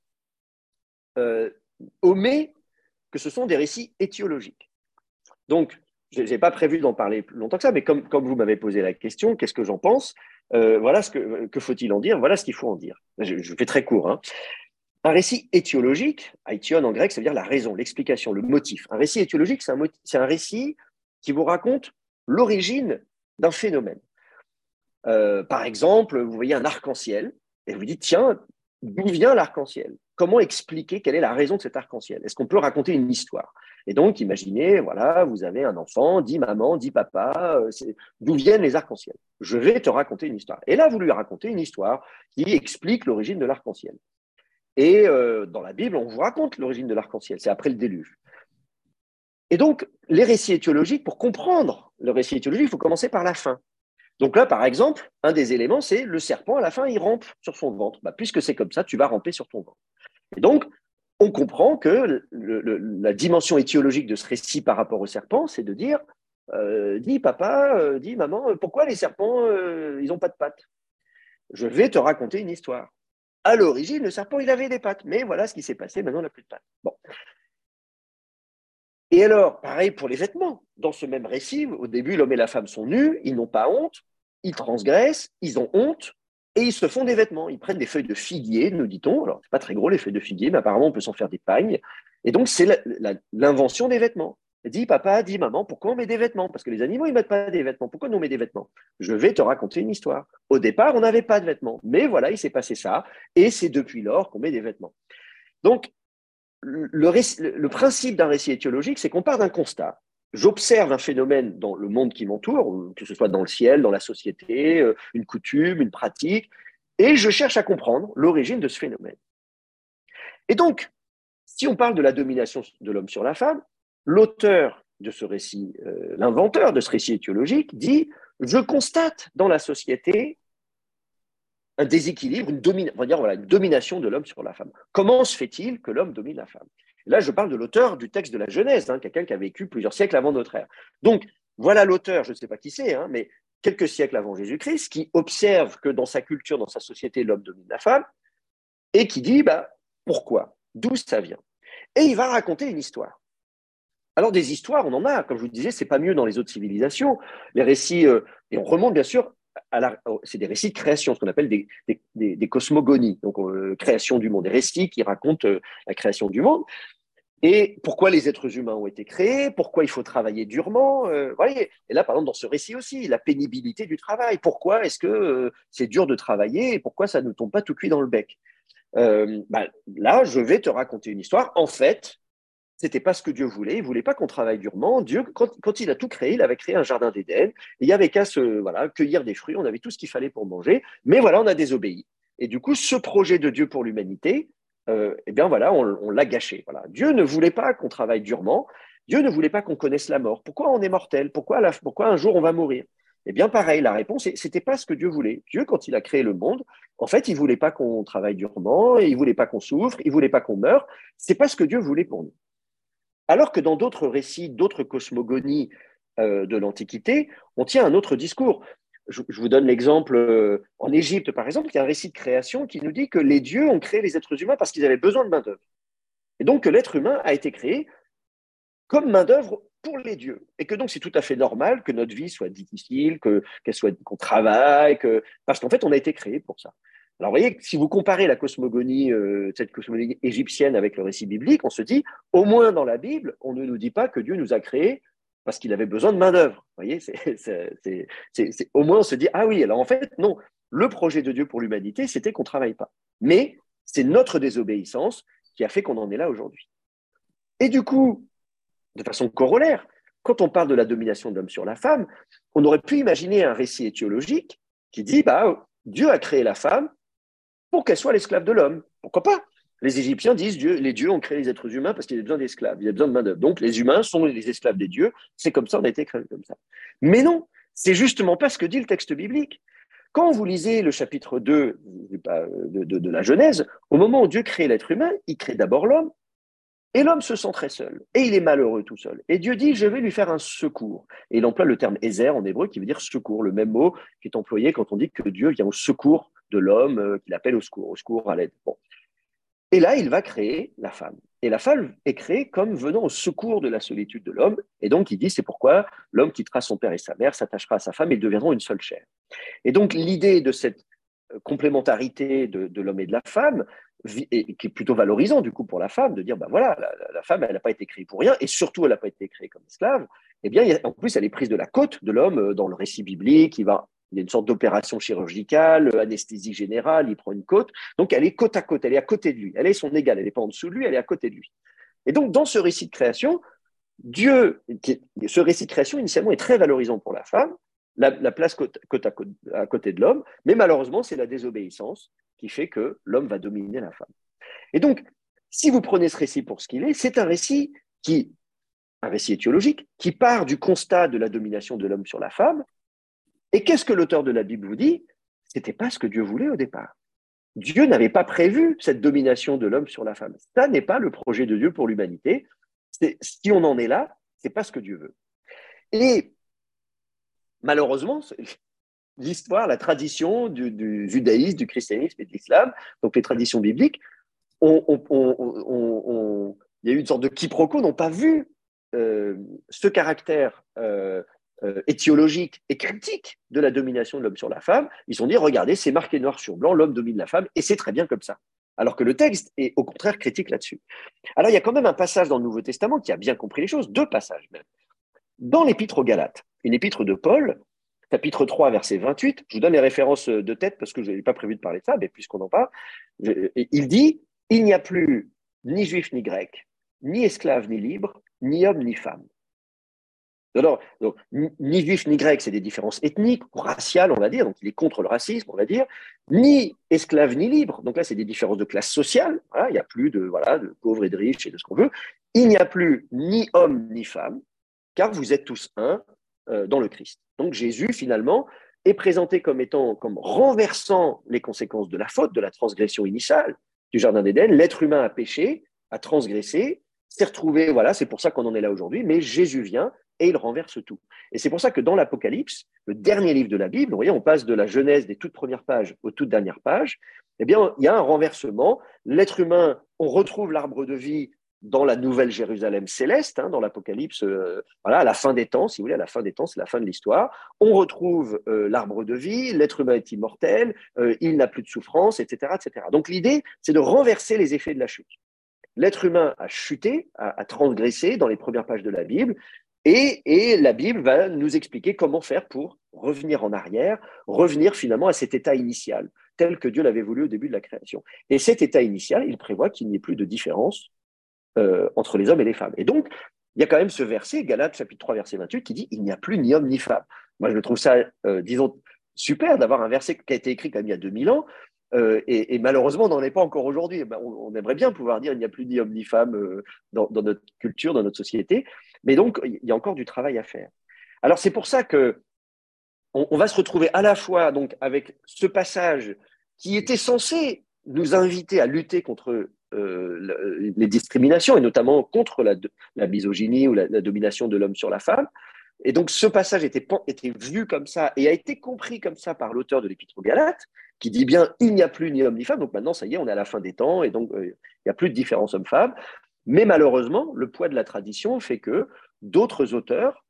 omet que ce sont des récits étiologiques. Donc, je n'ai pas prévu d'en parler plus longtemps que ça, mais comme vous m'avez posé la question, qu'est-ce que j'en pense, voilà que faut-il en dire, voilà ce qu'il faut en dire. Je fais très court, hein. Un récit étiologique, aition en grec, ça veut dire la raison, l'explication, le motif. Un récit étiologique, c'est un récit qui vous raconte l'origine d'un phénomène. Par exemple, vous voyez un arc-en-ciel et vous dites, tiens, d'où vient l'arc-en-ciel? Comment expliquer quelle est la raison de cet arc-en-ciel? Est-ce qu'on peut raconter une histoire? Et donc, imaginez, voilà, vous avez un enfant, dit maman, dit papa, d'où viennent les arcs-en-ciel? Je vais te raconter une histoire. Et là, vous lui racontez une histoire qui explique l'origine de l'arc-en-ciel. Et dans la Bible, on vous raconte l'origine de l'arc-en-ciel, c'est après le déluge. Et donc, les récits étiologiques, pour comprendre le récit étiologique, il faut commencer par la fin. Donc là, par exemple, un des éléments, c'est le serpent, à la fin, il rampe sur son ventre. Puisque c'est comme ça, tu vas ramper sur ton ventre. Et donc, on comprend que la dimension étiologique de ce récit par rapport au serpent, c'est de dire, dis papa, dis maman, pourquoi les serpents, ils n'ont pas de pattes? Je vais te raconter une histoire. À l'origine, le serpent, il avait des pattes. Mais voilà ce qui s'est passé, maintenant, il n'a plus de pattes. Bon. Et alors, pareil pour les vêtements. Dans ce même récit, au début, l'homme et la femme sont nus, ils n'ont pas honte, ils transgressent, ils ont honte, et ils se font des vêtements. Ils prennent des feuilles de figuier, nous dit-on. Alors, c'est pas très gros, les feuilles de figuier, mais apparemment, on peut s'en faire des pagnes. Et donc, c'est l'invention des vêtements. Dis papa, dis maman, pourquoi on met des vêtements? Parce que les animaux, ils ne mettent pas des vêtements. Pourquoi nous on met des vêtements? Je vais te raconter une histoire. Au départ, on n'avait pas de vêtements. Mais voilà, il s'est passé ça. Et c'est depuis lors qu'on met des vêtements. Donc, le principe d'un récit étiologique, c'est qu'on part d'un constat. J'observe un phénomène dans le monde qui m'entoure, que ce soit dans le ciel, dans la société, une coutume, une pratique, et je cherche à comprendre l'origine de ce phénomène. Et donc, si on parle de la domination de l'homme sur la femme, l'auteur de ce récit, l'inventeur de ce récit étiologique, dit « Je constate dans la société un déséquilibre, une domination de l'homme sur la femme. Comment se fait-il que l'homme domine la femme ?» Et là, je parle de l'auteur du texte de la Genèse, quelqu'un qui a vécu plusieurs siècles avant notre ère. Donc, voilà l'auteur, je ne sais pas qui c'est, mais quelques siècles avant Jésus-Christ, qui observe que dans sa culture, dans sa société, l'homme domine la femme, et qui dit pourquoi? D'où ça vient? Et il va raconter une histoire. Alors, des histoires, on en a, comme je vous le disais, ce n'est pas mieux dans les autres civilisations. Les récits, et on remonte bien sûr, c'est des récits de création, ce qu'on appelle des cosmogonies, donc création du monde, des récits qui racontent la création du monde. Et pourquoi les êtres humains ont été créés, pourquoi il faut travailler durement. Voyez. Et là, par exemple, dans ce récit aussi, la pénibilité du travail. Pourquoi est-ce que c'est dur de travailler et pourquoi ça ne tombe pas tout cuit dans le bec? Là, je vais te raconter une histoire. En fait, ce n'était pas ce que Dieu voulait. Il ne voulait pas qu'on travaille durement. Dieu, quand il a tout créé, il avait créé un jardin d'Éden. Il n'y avait qu'à cueillir des fruits. On avait tout ce qu'il fallait pour manger. Mais voilà, on a désobéi. Et du coup, ce projet de Dieu pour l'humanité, on l'a gâché. Voilà. Dieu ne voulait pas qu'on travaille durement. Dieu ne voulait pas qu'on connaisse la mort. Pourquoi on est mortel? Pourquoi un jour on va mourir? Eh bien, pareil, la réponse, ce n'était pas ce que Dieu voulait. Dieu, quand il a créé le monde, en fait, il ne voulait pas qu'on travaille durement, il ne voulait pas qu'on souffre, il ne voulait pas qu'on meure. Ce n'est pas ce que Dieu voulait pour nous. Alors que dans d'autres récits, d'autres cosmogonies de l'Antiquité, on tient un autre discours. Je vous donne l'exemple en Égypte, par exemple, il y a un récit de création qui nous dit que les dieux ont créé les êtres humains parce qu'ils avaient besoin de main-d'œuvre. Et donc que l'être humain a été créé comme main-d'œuvre pour les dieux. Et que donc c'est tout à fait normal que notre vie soit difficile, qu'on travaille, parce qu'en fait, on a été créé pour ça. Alors, vous voyez, si vous comparez la cosmogonie, cette cosmogonie égyptienne avec le récit biblique, on se dit, au moins dans la Bible, on ne nous dit pas que Dieu nous a créés parce qu'il avait besoin de main-d'œuvre. Vous voyez, au moins on se dit, ah oui, alors en fait, non, le projet de Dieu pour l'humanité, c'était qu'on ne travaille pas. Mais c'est notre désobéissance qui a fait qu'on en est là aujourd'hui. Et du coup, de façon corollaire, quand on parle de la domination de l'homme sur la femme, on aurait pu imaginer un récit étiologique qui dit, Dieu a créé la femme pour qu'elle soit l'esclave de l'homme. Pourquoi pas? Les Égyptiens disent les dieux ont créé les êtres humains parce qu'ils avaient besoin d'esclaves, ils avaient besoin de main-d'œuvre. Donc les humains sont les esclaves des dieux, c'est comme ça, on a été créés comme ça. Mais non, c'est justement pas ce que dit le texte biblique. Quand vous lisez le chapitre 2 de la Genèse, au moment où Dieu crée l'être humain, il crée d'abord l'homme, et l'homme se sent très seul, et il est malheureux tout seul. Et Dieu dit, je vais lui faire un secours. Et il emploie le terme ézer en hébreu qui veut dire secours, le même mot qui est employé quand on dit que Dieu vient au secours de l'homme, qu'il appelle au secours, à l'aide. Bon. Et là, il va créer la femme. Et la femme est créée comme venant au secours de la solitude de l'homme. Et donc, il dit, c'est pourquoi l'homme quittera son père et sa mère, s'attachera à sa femme et ils deviendront une seule chair. Et donc, l'idée de cette complémentarité de l'homme et de la femme, et qui est plutôt valorisant du coup pour la femme, de dire, la femme, elle n'a pas été créée pour rien, et surtout, elle n'a pas été créée comme esclave. Eh bien, en plus, elle est prise de la côte de l'homme dans le récit biblique, il y a une sorte d'opération chirurgicale, anesthésie générale, il prend une côte. Donc, elle est côte à côte, elle est à côté de lui. Elle est son égale, elle n'est pas en dessous de lui, elle est à côté de lui. Et donc, dans ce récit de création, ce récit de création, initialement, est très valorisant pour la femme, la place côte à côté de l'homme, mais malheureusement, c'est la désobéissance qui fait que l'homme va dominer la femme. Et donc, si vous prenez ce récit pour ce qu'il est, c'est un récit étiologique qui part du constat de la domination de l'homme sur la femme. Et qu'est-ce que l'auteur de la Bible vous dit? Ce n'était pas ce que Dieu voulait au départ. Dieu n'avait pas prévu cette domination de l'homme sur la femme. Ça n'est pas le projet de Dieu pour l'humanité. Si on en est là, ce n'est pas ce que Dieu veut. Et malheureusement, l'histoire, la tradition du judaïsme, du christianisme et de l'islam, donc les traditions bibliques, il y a eu une sorte de quiproquo, n'ont pas vu ce caractère étiologique et critique de la domination de l'homme sur la femme. Ils se sont dit, regardez, c'est marqué noir sur blanc, l'homme domine la femme, et c'est très bien comme ça. Alors que le texte est au contraire critique là-dessus. Alors il y a quand même un passage dans le Nouveau Testament qui a bien compris les choses, 2 passages même. Dans l'épître aux Galates, une épître de Paul, chapitre 3, verset 28, je vous donne les références de tête parce que je n'avais pas prévu de parler de ça, mais puisqu'on en parle, il dit « Il n'y a plus ni juif ni grec, ni esclave ni libre, ni homme ni femme. » Donc, ni juif ni grec, c'est des différences ethniques, raciales, on va dire, donc il est contre le racisme, on va dire, ni esclave ni libre, donc là, c'est des différences de classe sociale, voilà, il n'y a plus de pauvres et de riches et de ce qu'on veut. Il n'y a plus ni homme ni femme, car vous êtes tous un dans le Christ. Donc Jésus, finalement, est présenté comme renversant les conséquences de la faute, de la transgression initiale du Jardin d'Éden. L'être humain a péché, a transgressé, s'est retrouvé, voilà, c'est pour ça qu'on en est là aujourd'hui, mais Jésus vient et il renverse tout. Et c'est pour ça que dans l'Apocalypse, le dernier livre de la Bible, vous voyez, on passe de la Genèse des toutes premières pages aux toutes dernières pages, eh bien, il y a un renversement. L'être humain, on retrouve l'arbre de vie dans la nouvelle Jérusalem céleste, dans l'Apocalypse, voilà, à la fin des temps, si vous voulez, à la fin des temps, c'est la fin de l'histoire. On retrouve l'arbre de vie, l'être humain est immortel, il n'a plus de souffrance, etc., etc. Donc l'idée, c'est de renverser les effets de la chute. L'être humain a chuté, a transgressé dans les premières pages de la Bible, et la Bible va nous expliquer comment faire pour revenir en arrière, revenir finalement à cet état initial, tel que Dieu l'avait voulu au début de la création. Et cet état initial, il prévoit qu'il n'y ait plus de différence entre les hommes et les femmes. Et donc, il y a quand même ce verset, Galates chapitre 3, verset 28, qui dit « Il n'y a plus ni homme ni femme ». Moi, je trouve ça, disons, super d'avoir un verset qui a été écrit quand même il y a 2000 ans, et malheureusement, on n'en est pas encore aujourd'hui. On aimerait bien pouvoir dire « Il n'y a plus ni homme ni femme dans notre culture, dans notre société ». Mais donc, il y a encore du travail à faire. Alors, c'est pour ça que on va se retrouver à la fois donc, avec ce passage qui était censé nous inviter à lutter contre les discriminations, et notamment contre la misogynie ou la domination de l'homme sur la femme. Et donc, ce passage était vu comme ça et a été compris comme ça par l'auteur de l'Épître aux Galates, qui dit bien « il n'y a plus ni homme ni femme ». Donc maintenant, ça y est, on est à la fin des temps, et donc il n'y a plus de différence homme-femme. Mais malheureusement, le poids de la tradition fait que d'autres auteurs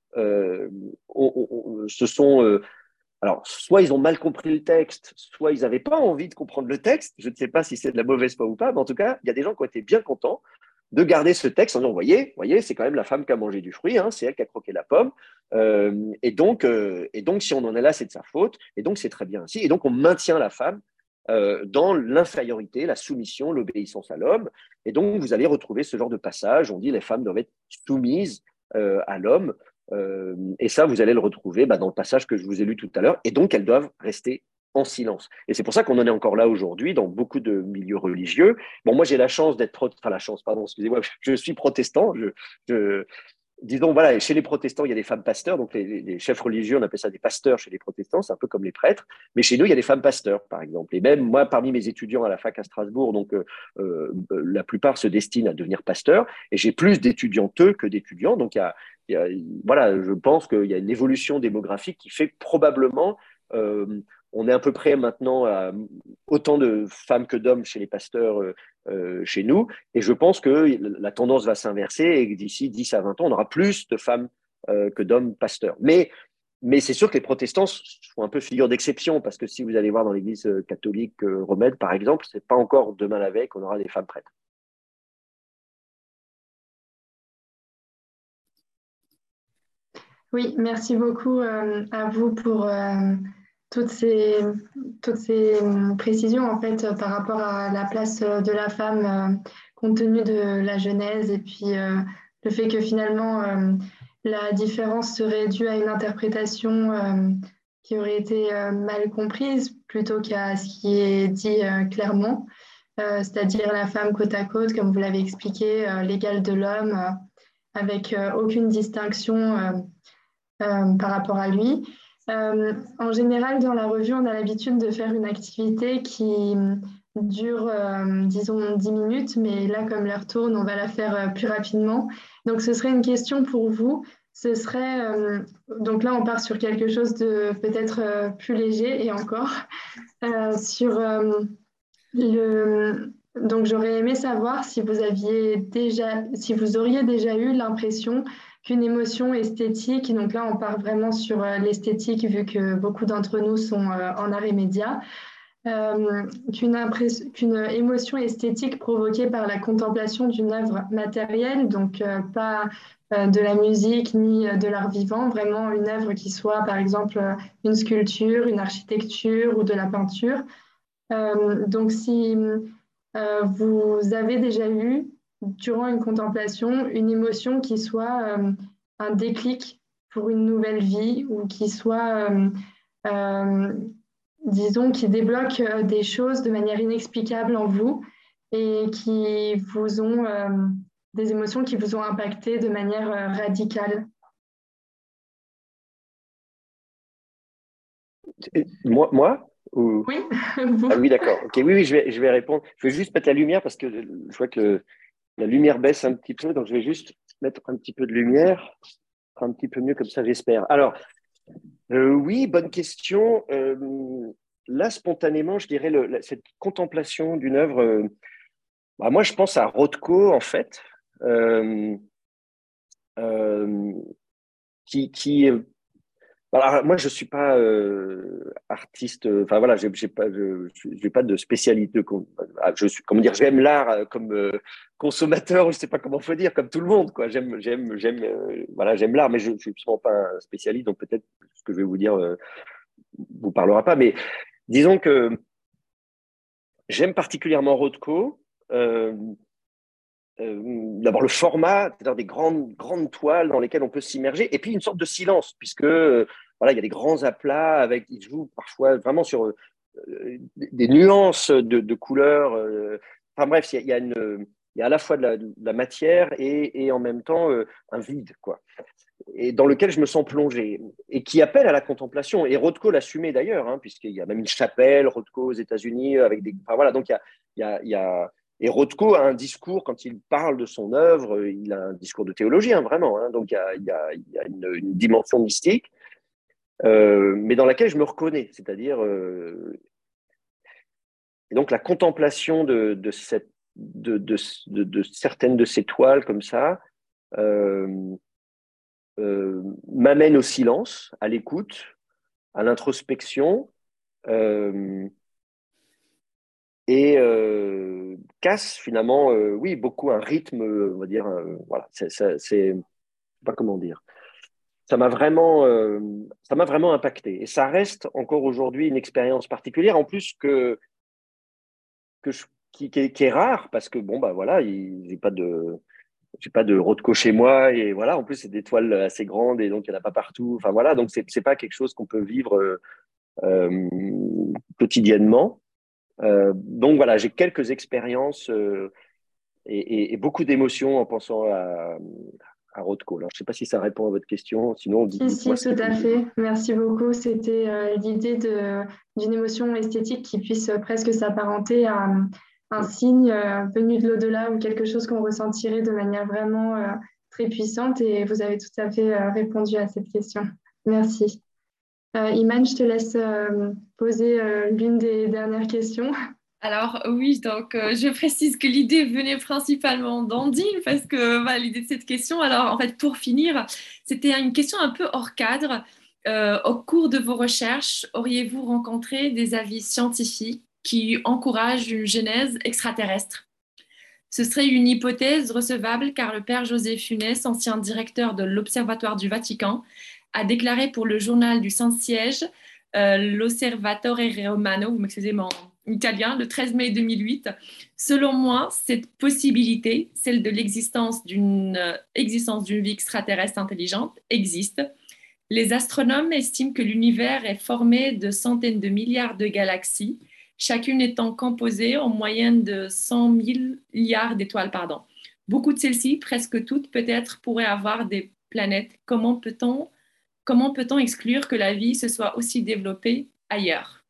alors, soit ils ont mal compris le texte, soit ils n'avaient pas envie de comprendre le texte. Je ne sais pas si c'est de la mauvaise foi ou pas, mais en tout cas, il y a des gens qui ont été bien contents de garder ce texte en disant, voyez, c'est quand même la femme qui a mangé du fruit, c'est elle qui a croqué la pomme. Et donc, si on en est là, c'est de sa faute. Et donc, c'est très bien ainsi. Et donc, on maintient la femme dans l'infériorité, la soumission, l'obéissance à l'homme. Et donc, vous allez retrouver ce genre de passage. On dit les femmes doivent être soumises à l'homme. Et ça, vous allez le retrouver dans le passage que je vous ai lu tout à l'heure. Et donc, elles doivent rester en silence. Et c'est pour ça qu'on en est encore là aujourd'hui dans beaucoup de milieux religieux. Bon, moi, j'ai la chance d'être... excusez-moi, je suis protestant. Disons, voilà, chez les protestants, il y a des femmes pasteurs. Donc, les chefs religieux, on appelle ça des pasteurs chez les protestants. C'est un peu comme les prêtres. Mais chez nous, il y a des femmes pasteurs, par exemple. Et même, moi, parmi mes étudiants à la fac à Strasbourg, donc la plupart se destinent à devenir pasteurs. Et j'ai plus d'étudianteux que d'étudiants. Donc, voilà, je pense qu'il y a une évolution démographique qui fait que probablement on est à peu près maintenant à autant de femmes que d'hommes chez les pasteurs chez nous. Et je pense que la tendance va s'inverser et que d'ici 10 à 20 ans, on aura plus de femmes que d'hommes pasteurs. Mais c'est sûr que les protestants sont un peu figure d'exception parce que si vous allez voir dans l'église catholique romaine, par exemple, ce n'est pas encore demain la veille qu'on aura des femmes prêtres. Oui, merci beaucoup à vous pour toutes ces précisions en fait par rapport à la place de la femme compte tenu de la Genèse et puis le fait que finalement la différence serait due à une interprétation qui aurait été mal comprise plutôt qu'à ce qui est dit clairement, c'est-à-dire la femme côte à côte, comme vous l'avez expliqué, l'égale de l'homme, avec aucune distinction par rapport à lui. En général, dans la revue, on a l'habitude de faire une activité qui dure, disons, 10 minutes, mais là, comme l'heure tourne, on va la faire plus rapidement. Donc, ce serait une question pour vous. Ce serait, donc là, on part sur quelque chose de peut-être plus léger et encore, donc, j'aurais aimé savoir si vous auriez déjà eu l'impression qu'une émotion esthétique, donc là on part vraiment sur l'esthétique vu que beaucoup d'entre nous sont en arts et médias, qu'une émotion esthétique provoquée par la contemplation d'une œuvre matérielle, donc pas de la musique ni de l'art vivant, vraiment une œuvre qui soit par exemple une sculpture, une architecture ou de la peinture. Donc si vous avez déjà eu, durant une contemplation, une émotion qui soit un déclic pour une nouvelle vie ou qui soit euh, disons, qui débloquent des choses de manière inexplicable en vous et qui vous ont des émotions qui vous ont impacté de manière radicale. Moi ou... Oui, vous. Ah oui, d'accord. Ok, oui, oui, je vais répondre. Je vais juste mettre la lumière parce que je vois que la lumière baisse un petit peu, donc je vais juste mettre un petit peu de lumière, un petit peu mieux comme ça, j'espère. Alors, oui, bonne question. Là, spontanément, je dirais cette contemplation d'une œuvre. Bah, moi, je pense à Rothko, en fait, euh, euh, qui alors, moi, je suis pas artiste. Enfin voilà, j'ai pas de spécialité. Je suis, comment dire, j'aime l'art comme consommateur. Je sais pas comment faut dire, comme tout le monde, quoi. Voilà, j'aime l'art, mais je suis absolument pas un spécialiste. Donc peut-être ce que je vais vous dire vous parlera pas. Mais disons que j'aime particulièrement Rothko. Euh, D'abord le format, c'est-à-dire des grandes toiles dans lesquelles on peut s'immerger, et puis une sorte de silence, puisque voilà, il y a des grands aplats avec, ils jouent parfois vraiment sur des nuances de couleurs. Enfin bref, il y a à la fois de la matière et en même temps un vide, quoi, et dans lequel je me sens plongé, et qui appelle à la contemplation. Et Rothko l'assumait d'ailleurs, hein, puisqu'il y a même une chapelle Rothko aux États-Unis avec des. Enfin voilà, donc il y a et Rothko a un discours, quand il parle de son œuvre, il a un discours de théologien, vraiment. Hein, donc il y a une dimension mystique, mais dans laquelle je me reconnais. C'est-à-dire, et donc la contemplation de certaines de ces toiles comme ça, euh, m'amène au silence, à l'écoute, à l'introspection, euh, et casse finalement, oui, beaucoup un rythme, on va dire, voilà, c'est pas comment dire. Ça m'a vraiment impacté. Et ça reste encore aujourd'hui une expérience particulière, en plus que qui est rare, parce que bon, bah voilà, j'ai pas de Rothko chez moi, et voilà, en plus, c'est des toiles assez grandes, et donc il n'y en a pas partout. Enfin voilà, donc c'est pas quelque chose qu'on peut vivre euh, quotidiennement. Donc voilà, j'ai quelques expériences et beaucoup d'émotions en pensant à Rothko. Alors, je ne sais pas si ça répond à votre question, sinon Si, dites-moi si, ce tout qui à vous. fait. Merci beaucoup. C'était l'idée d'une émotion esthétique qui puisse presque s'apparenter à un signe venu de l'au-delà ou quelque chose qu'on ressentirait de manière vraiment très puissante. Et vous avez tout à fait répondu à cette question. Merci. Iman, je te laisse poser l'une des dernières questions. Alors oui, donc je précise que l'idée venait principalement d'Andine parce que voilà, l'idée de cette question. Alors en fait, pour finir, c'était une question un peu hors cadre. Au cours de vos recherches, auriez-vous rencontré des avis scientifiques qui encouragent une genèse extraterrestre? Ce serait une hypothèse recevable car le père José Funès, ancien directeur de l'Observatoire du Vatican, a déclaré pour le journal du Saint-Siège, l'Osservatore Romano, vous m'excusez mon italien, le 13 mai 2008. Selon moi, cette possibilité, celle de existence d'une vie extraterrestre intelligente, existe. Les astronomes estiment que l'univers est formé de centaines de milliards de galaxies, chacune étant composée en moyenne de 100 000 milliards d'étoiles. Pardon. Beaucoup de celles-ci, presque toutes peut-être, pourraient avoir des planètes. Comment peut-on exclure que la vie se soit aussi développée ailleurs?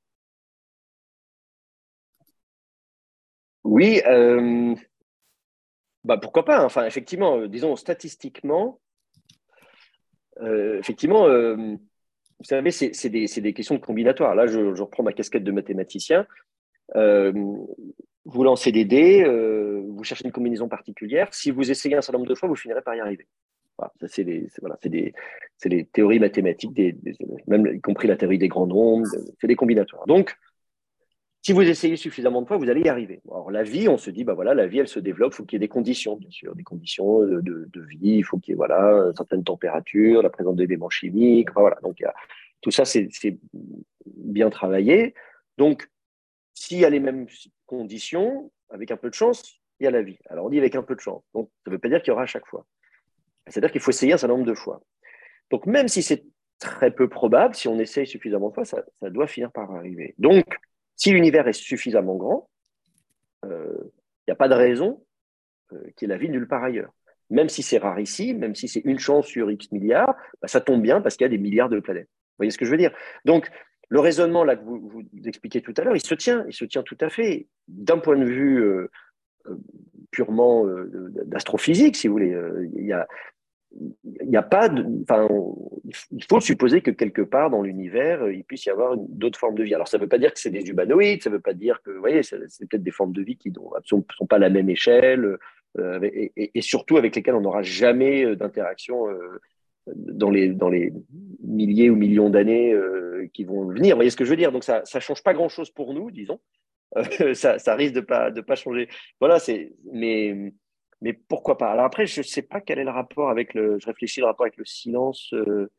Oui, bah pourquoi pas, hein. Enfin, effectivement, disons statistiquement, effectivement, vous savez, c'est des questions combinatoires. Là, je reprends ma casquette de mathématicien. Euh, Vous lancez des dés, vous cherchez une combinaison particulière. Si vous essayez un certain nombre de fois, vous finirez par y arriver. Voilà, ça, voilà, c'est des théories mathématiques, même y compris la théorie des grands nombres, c'est des combinatoires. Donc, Si vous essayez suffisamment de fois, vous allez y arriver. Alors, la vie, on se dit, bah voilà, la vie, elle se développe, il faut qu'il y ait des conditions, bien sûr, des conditions de vie, il faut qu'il y ait voilà, une certaine température, la présence d'éléments chimiques, enfin, voilà. Donc, tout ça, c'est bien travaillé. Donc, s'il y a les mêmes conditions, avec un peu de chance, il y a la vie. Alors, on dit avec un peu de chance. Donc, ça ne veut pas dire qu'il y aura à chaque fois. C'est-à-dire qu'il faut essayer un certain nombre de fois. Donc, même si c'est très peu probable, si on essaye suffisamment de fois, ça doit finir par arriver. Donc, si l'univers est suffisamment grand, il n'y a pas de raison qu'il y ait la vie nulle part ailleurs. Même si c'est rare ici, même si c'est une chance sur X milliards, bah, ça tombe bien parce qu'il y a des milliards de planètes. Vous voyez ce que je veux dire? Donc, le raisonnement là que vous expliquez tout à l'heure, il se tient tout à fait. D'un point de vue purement d'astrophysique, si vous voulez, il n'y a pas de, enfin, il faut supposer que quelque part dans l'univers, il puisse y avoir d'autres formes de vie. Alors, ça ne veut pas dire que c'est des humanoïdes, ça ne veut pas dire que, vous voyez, c'est peut-être des formes de vie qui ne sont pas à la même échelle, et surtout avec lesquelles on n'aura jamais d'interaction dans les milliers ou millions d'années qui vont venir. Vous voyez ce que je veux dire? Donc, ça ne change pas grand-chose pour nous, disons. Ça risque de pas changer. Voilà, mais pourquoi pas? Alors après, je ne sais pas quel est le rapport avec je réfléchis le rapport avec le silence.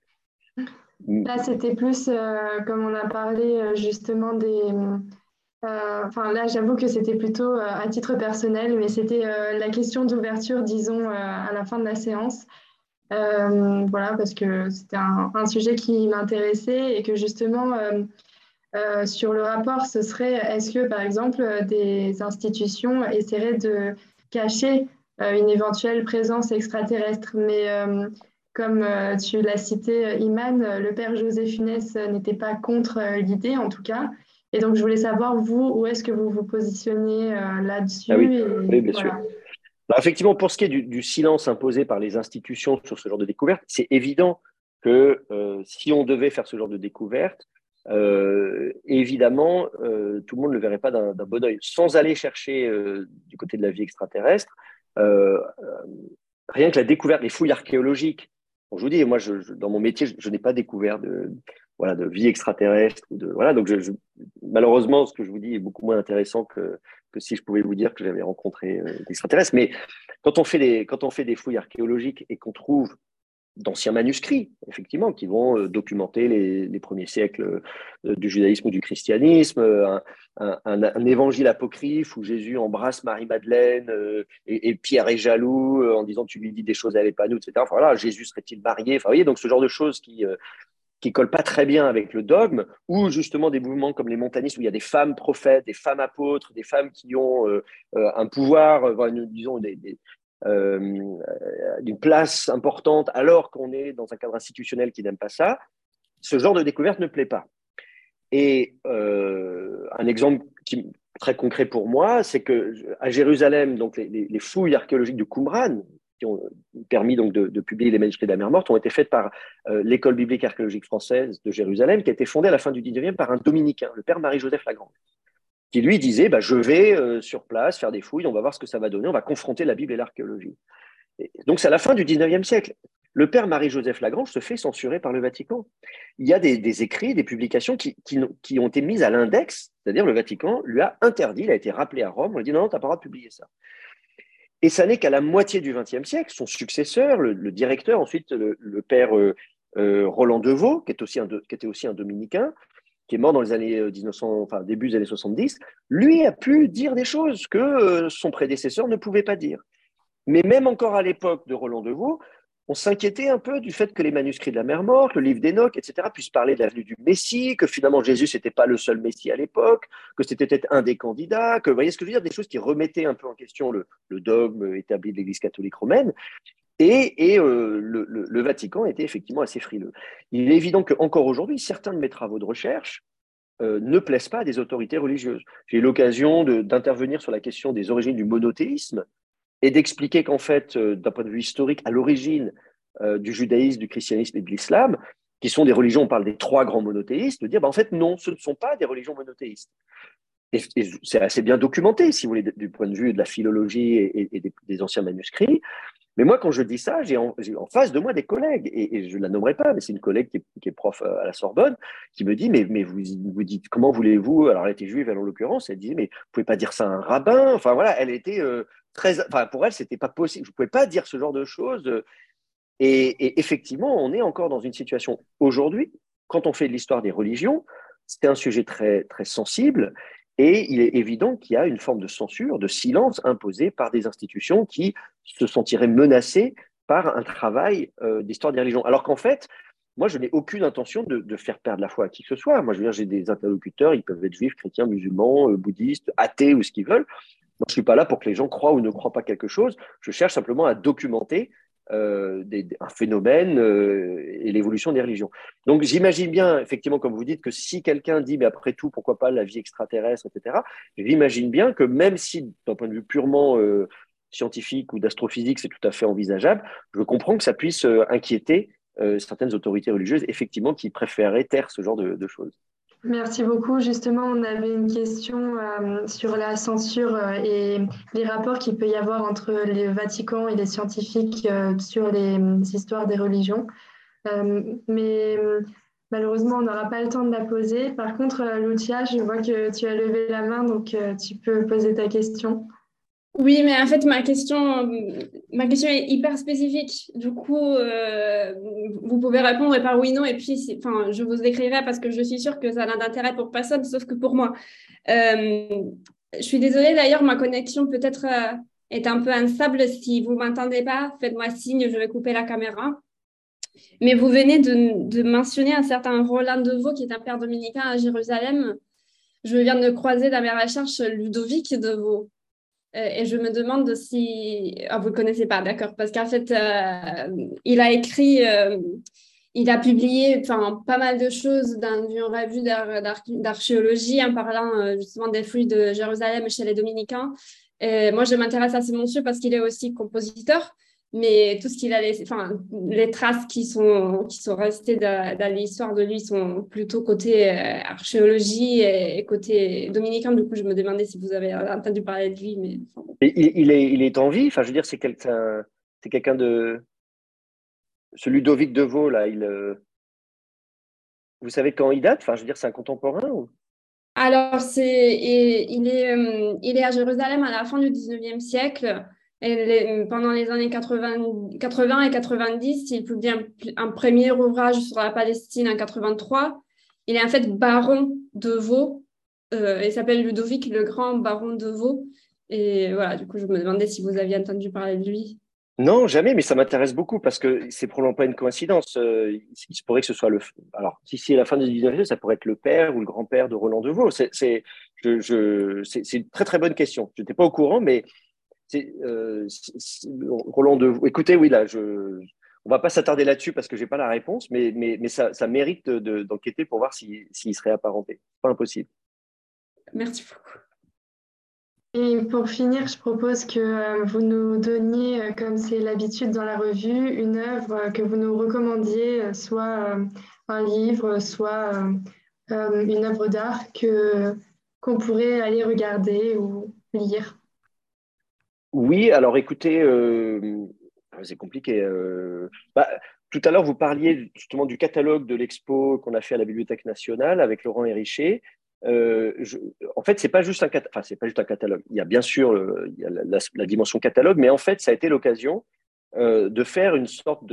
Là, c'était plus, comme on a parlé justement des... Enfin, là, j'avoue que c'était plutôt à titre personnel, mais c'était la question d'ouverture, disons, à la fin de la séance. Voilà, parce que c'était un sujet qui m'intéressait et que justement, sur le rapport, ce serait, est-ce que, par exemple, des institutions essaieraient de cacher une éventuelle présence extraterrestre? Mais comme tu l'as cité, Iman, le père José Funès n'était pas contre l'idée, en tout cas. Et donc, je voulais savoir, vous, où est-ce que vous vous positionnez là-dessus? Ah oui, Et oui, bien sûr. voilà. Alors effectivement, pour ce qui est du silence imposé par les institutions sur ce genre de découverte, c'est évident que si on devait faire ce genre de découverte, évidemment, tout le monde ne le verrait pas d'un bon oeil. Sans aller chercher du côté de la vie extraterrestre, euh, rien que la découverte, les fouilles archéologiques. Bon, je vous dis, moi, dans mon métier, je n'ai pas découvert voilà, de vie extraterrestre. Voilà, donc, malheureusement, ce que je vous dis est beaucoup moins intéressant que si je pouvais vous dire que j'avais rencontré des extraterrestres. Mais quand on fait des fouilles archéologiques et qu'on trouve d'anciens manuscrits, effectivement, qui vont documenter les premiers siècles du judaïsme ou du christianisme, un évangile apocryphe où Jésus embrasse Marie-Madeleine et Pierre est jaloux en disant tu lui dis des choses, elle n'est pas nous, etc. Enfin, voilà, Jésus serait-il marié? Enfin, vous voyez, donc ce genre de choses qui collent pas très bien avec le dogme, ou justement des mouvements comme les montanistes où il y a des femmes prophètes, des femmes apôtres, des femmes qui ont un pouvoir, disons d'une place importante alors qu'on est dans un cadre institutionnel qui n'aime pas ça, ce genre de découverte ne plaît pas. Et un exemple très concret pour moi, c'est qu'à Jérusalem, donc les fouilles archéologiques du Qumran, qui ont permis donc de publier les manuscrits de la mer Morte, ont été faites par l'école biblique archéologique française de Jérusalem, qui a été fondée à la fin du 19e par un dominicain, le père Marie-Joseph Lagrange, qui lui disait je vais sur place faire des fouilles, on va voir ce que ça va donner, on va confronter la Bible et l'archéologie. Donc c'est à la fin du 19e siècle. Le père Marie-Joseph Lagrange se fait censurer par le Vatican. Il y a des écrits, des publications qui ont été mises à l'index, c'est-à-dire le Vatican lui a interdit, il a été rappelé à Rome, on lui a dit non, tu n'as pas le droit de publier ça. Et ça n'est qu'à la moitié du XXe siècle, son successeur, le directeur, ensuite le père Roland Deveau, qui était aussi un dominicain, qui est mort dans les années 1900, enfin début des années 70, lui a pu dire des choses que son prédécesseur ne pouvait pas dire. Mais même encore à l'époque de Roland Deveau, on s'inquiétait un peu du fait que les manuscrits de la mer Morte, le livre d'Enoch, etc., puissent parler de la venue du Messie, que finalement Jésus n'était pas le seul Messie à l'époque, que c'était peut-être un des candidats, que vous voyez ce que je veux dire, des choses qui remettaient un peu en question le dogme établi de l'Église catholique romaine. Et le Vatican était effectivement assez frileux. Il est évident qu'encore aujourd'hui, certains de mes travaux de recherche ne plaisent pas à des autorités religieuses. J'ai eu l'occasion d'intervenir sur la question des origines du monothéisme, et d'expliquer qu'en fait, d'un point de vue historique, à l'origine du judaïsme, du christianisme et de l'islam, qui sont des religions, on parle des trois grands monothéistes, de dire en fait non, ce ne sont pas des religions monothéistes. Et c'est assez bien documenté, si vous voulez, du point de vue de la philologie et des anciens manuscrits. Mais moi, quand je dis ça, j'ai en face de moi des collègues, et je ne la nommerai pas, mais c'est une collègue qui est prof à la Sorbonne, qui me dit, mais vous dites, comment voulez-vous, alors elle était juive, elle, en l'occurrence, elle disait, mais vous ne pouvez pas dire ça à un rabbin, enfin voilà, elle était enfin pour elle, c'était pas possible, je ne pouvais pas dire ce genre de choses, et effectivement, on est encore dans une situation aujourd'hui, quand on fait de l'histoire des religions, c'est un sujet très, très sensible, et il est évident qu'il y a une forme de censure, de silence imposée par des institutions qui se sentiraient menacées par un travail d'histoire des religions. Alors qu'en fait, moi, je n'ai aucune intention de faire perdre la foi à qui que ce soit. Moi, je veux dire, j'ai des interlocuteurs, ils peuvent être juifs, chrétiens, musulmans, bouddhistes, athées ou ce qu'ils veulent. Moi, je ne suis pas là pour que les gens croient ou ne croient pas quelque chose. Je cherche simplement à documenter un phénomène et l'évolution des religions. Donc j'imagine bien, effectivement, comme vous dites, que si quelqu'un dit, mais après tout, pourquoi pas la vie extraterrestre, etc., j'imagine bien que même si, d'un point de vue purement scientifique ou d'astrophysique, c'est tout à fait envisageable, je comprends que ça puisse inquiéter certaines autorités religieuses, effectivement, qui préféreraient taire ce genre de choses. Merci beaucoup. Justement, on avait une question sur la censure et les rapports qu'il peut y avoir entre le Vatican et les scientifiques sur les histoires des religions. Mais malheureusement, on n'aura pas le temps de la poser. Par contre, Lucia, je vois que tu as levé la main, donc tu peux poser ta question. Oui, mais en fait, ma question est hyper spécifique. Du coup, vous pouvez répondre par oui, non, et puis, enfin, je vous écrirai parce que je suis sûre que ça n'a d'intérêt pour personne, sauf que pour moi. Je suis désolée, d'ailleurs, ma connexion peut-être est un peu instable. Si vous ne m'entendez pas, faites-moi signe, je vais couper la caméra. Mais vous venez de mentionner un certain Roland Deveau, qui est un père dominicain à Jérusalem. Je viens de croiser dans mes recherches Ludovic Deveau. Et je me demande si... Ah, vous ne le connaissez pas, d'accord. Parce qu'en fait, il a écrit, il a publié pas mal de choses dans une revue d'archéologie en parlant justement des fouilles de Jérusalem chez les Dominicains. Et moi, je m'intéresse à ce monsieur parce qu'il est aussi compositeur. Mais tout ce qu'il a laissé, les traces qui sont restées dans l'histoire de lui sont plutôt côté archéologie et côté dominicain. Du coup, je me demandais si vous avez entendu parler de lui. Mais, bon. Et il est en vie, enfin, je veux dire, c'est quelqu'un de. Ce Ludovic Deveau, là, vous savez quand il date? Enfin, je veux dire, c'est un contemporain ou... Alors, il est à Jérusalem à la fin du 19e siècle. Et pendant les années 80 et 90, il publie un premier ouvrage sur la Palestine en 83. Il est en fait baron de Vaux. Il s'appelle Ludovic le Grand, baron de Vaux. Et voilà, du coup, je me demandais si vous aviez entendu parler de lui. Non, jamais, mais ça m'intéresse beaucoup parce que c'est probablement pas une coïncidence. Il se pourrait que ce soit Alors, si c'est la fin du 19e, ça pourrait être le père ou le grand-père de Roland Deveau. C'est une très, très bonne question. Je n'étais pas au courant, mais Roland Deveau. Écoutez, oui, là, on va pas s'attarder là-dessus parce que j'ai pas la réponse, mais ça mérite d'enquêter pour voir s'il serait apparenté. Pas impossible. Merci beaucoup. Et pour finir, je propose que vous nous donniez, comme c'est l'habitude dans la revue, une œuvre que vous nous recommandiez, soit un livre, soit une œuvre d'art qu'on pourrait aller regarder ou lire. Oui, alors écoutez, c'est compliqué. Tout à l'heure, vous parliez justement du catalogue de l'expo qu'on a fait à la Bibliothèque nationale avec Laurent Hérichet. En fait, c'est pas juste c'est pas juste un catalogue. Il y a bien sûr il y a la dimension catalogue, mais en fait, ça a été l'occasion de faire une sorte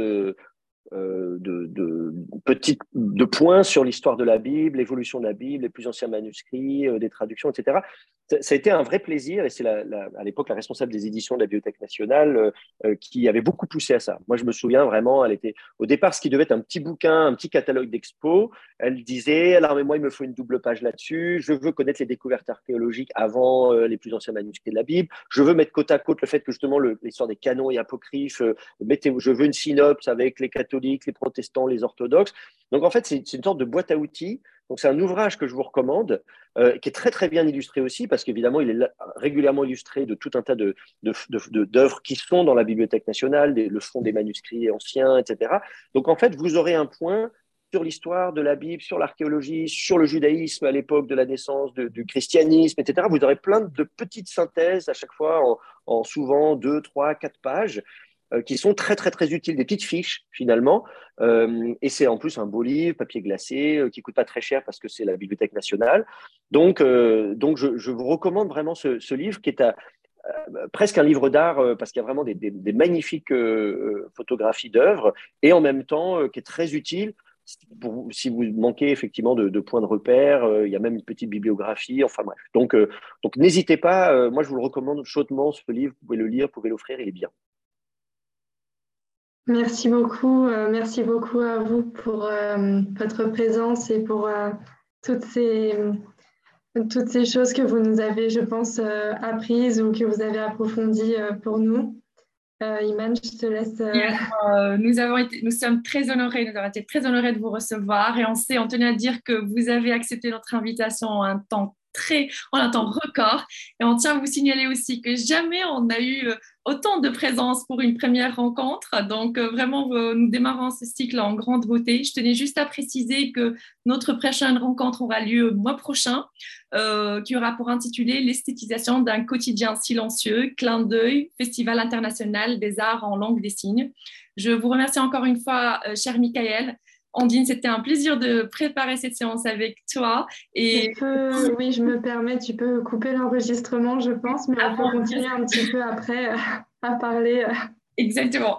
de points sur l'histoire de la Bible, l'évolution de la Bible, les plus anciens manuscrits, des traductions, etc. Ça a été un vrai plaisir et c'est à l'époque la responsable des éditions de la Bibliothèque nationale qui avait beaucoup poussé à ça. Moi, je me souviens vraiment, elle était au départ ce qui devait être un petit bouquin, un petit catalogue d'expo. Elle disait, alors mais moi, il me faut une double page là-dessus. Je veux connaître les découvertes archéologiques avant les plus anciens manuscrits de la Bible. Je veux mettre côte à côte le fait que justement l'histoire des canons et apocryphes, je veux une synopse avec les catholiques, les protestants, les orthodoxes. Donc en fait, c'est une sorte de boîte à outils. Donc c'est un ouvrage que je vous recommande, qui est très très bien illustré aussi, parce qu'évidemment, il est régulièrement illustré de tout un tas d'œuvres qui sont dans la Bibliothèque nationale, le fond des manuscrits anciens, etc. Donc en fait, vous aurez un point sur l'histoire de la Bible, sur l'archéologie, sur le judaïsme à l'époque de la naissance du christianisme, etc. Vous aurez plein de petites synthèses à chaque fois en souvent 2, 3, 4 pages. qui sont très, très, très utiles, des petites fiches finalement. Et c'est en plus un beau livre, papier glacé, qui ne coûte pas très cher parce que c'est la Bibliothèque nationale. Donc je vous recommande vraiment ce livre qui est presque un livre d'art parce qu'il y a vraiment des magnifiques photographies d'œuvres et en même temps qui est très utile si vous manquez effectivement de points de repère. Il y a même une petite bibliographie, enfin bref. Donc n'hésitez pas, moi je vous le recommande chaudement ce livre, vous pouvez le lire, vous pouvez l'offrir, il est bien. Merci beaucoup à vous pour votre présence et pour toutes ces choses que vous nous avez, je pense, apprises ou que vous avez approfondies pour nous. Iman, je te laisse. Nous sommes très honorés, nous avons été très honorés de vous recevoir et on tenait à dire que vous avez accepté notre invitation en un temps record. Et on tient à vous signaler aussi que jamais on a eu autant de présence pour une première rencontre. Donc, vraiment, nous démarrons ce cycle en grande beauté. Je tenais juste à préciser que notre prochaine rencontre aura lieu le mois prochain, qui aura pour intitulé l'esthétisation d'un quotidien silencieux, clin d'œil, Festival international des arts en langue des signes. Je vous remercie encore une fois, cher Michael. Ondine, c'était un plaisir de préparer cette séance avec toi. Oui, je me permets, tu peux couper l'enregistrement, je pense, mais on peut continuer un petit peu après à parler. Exactement.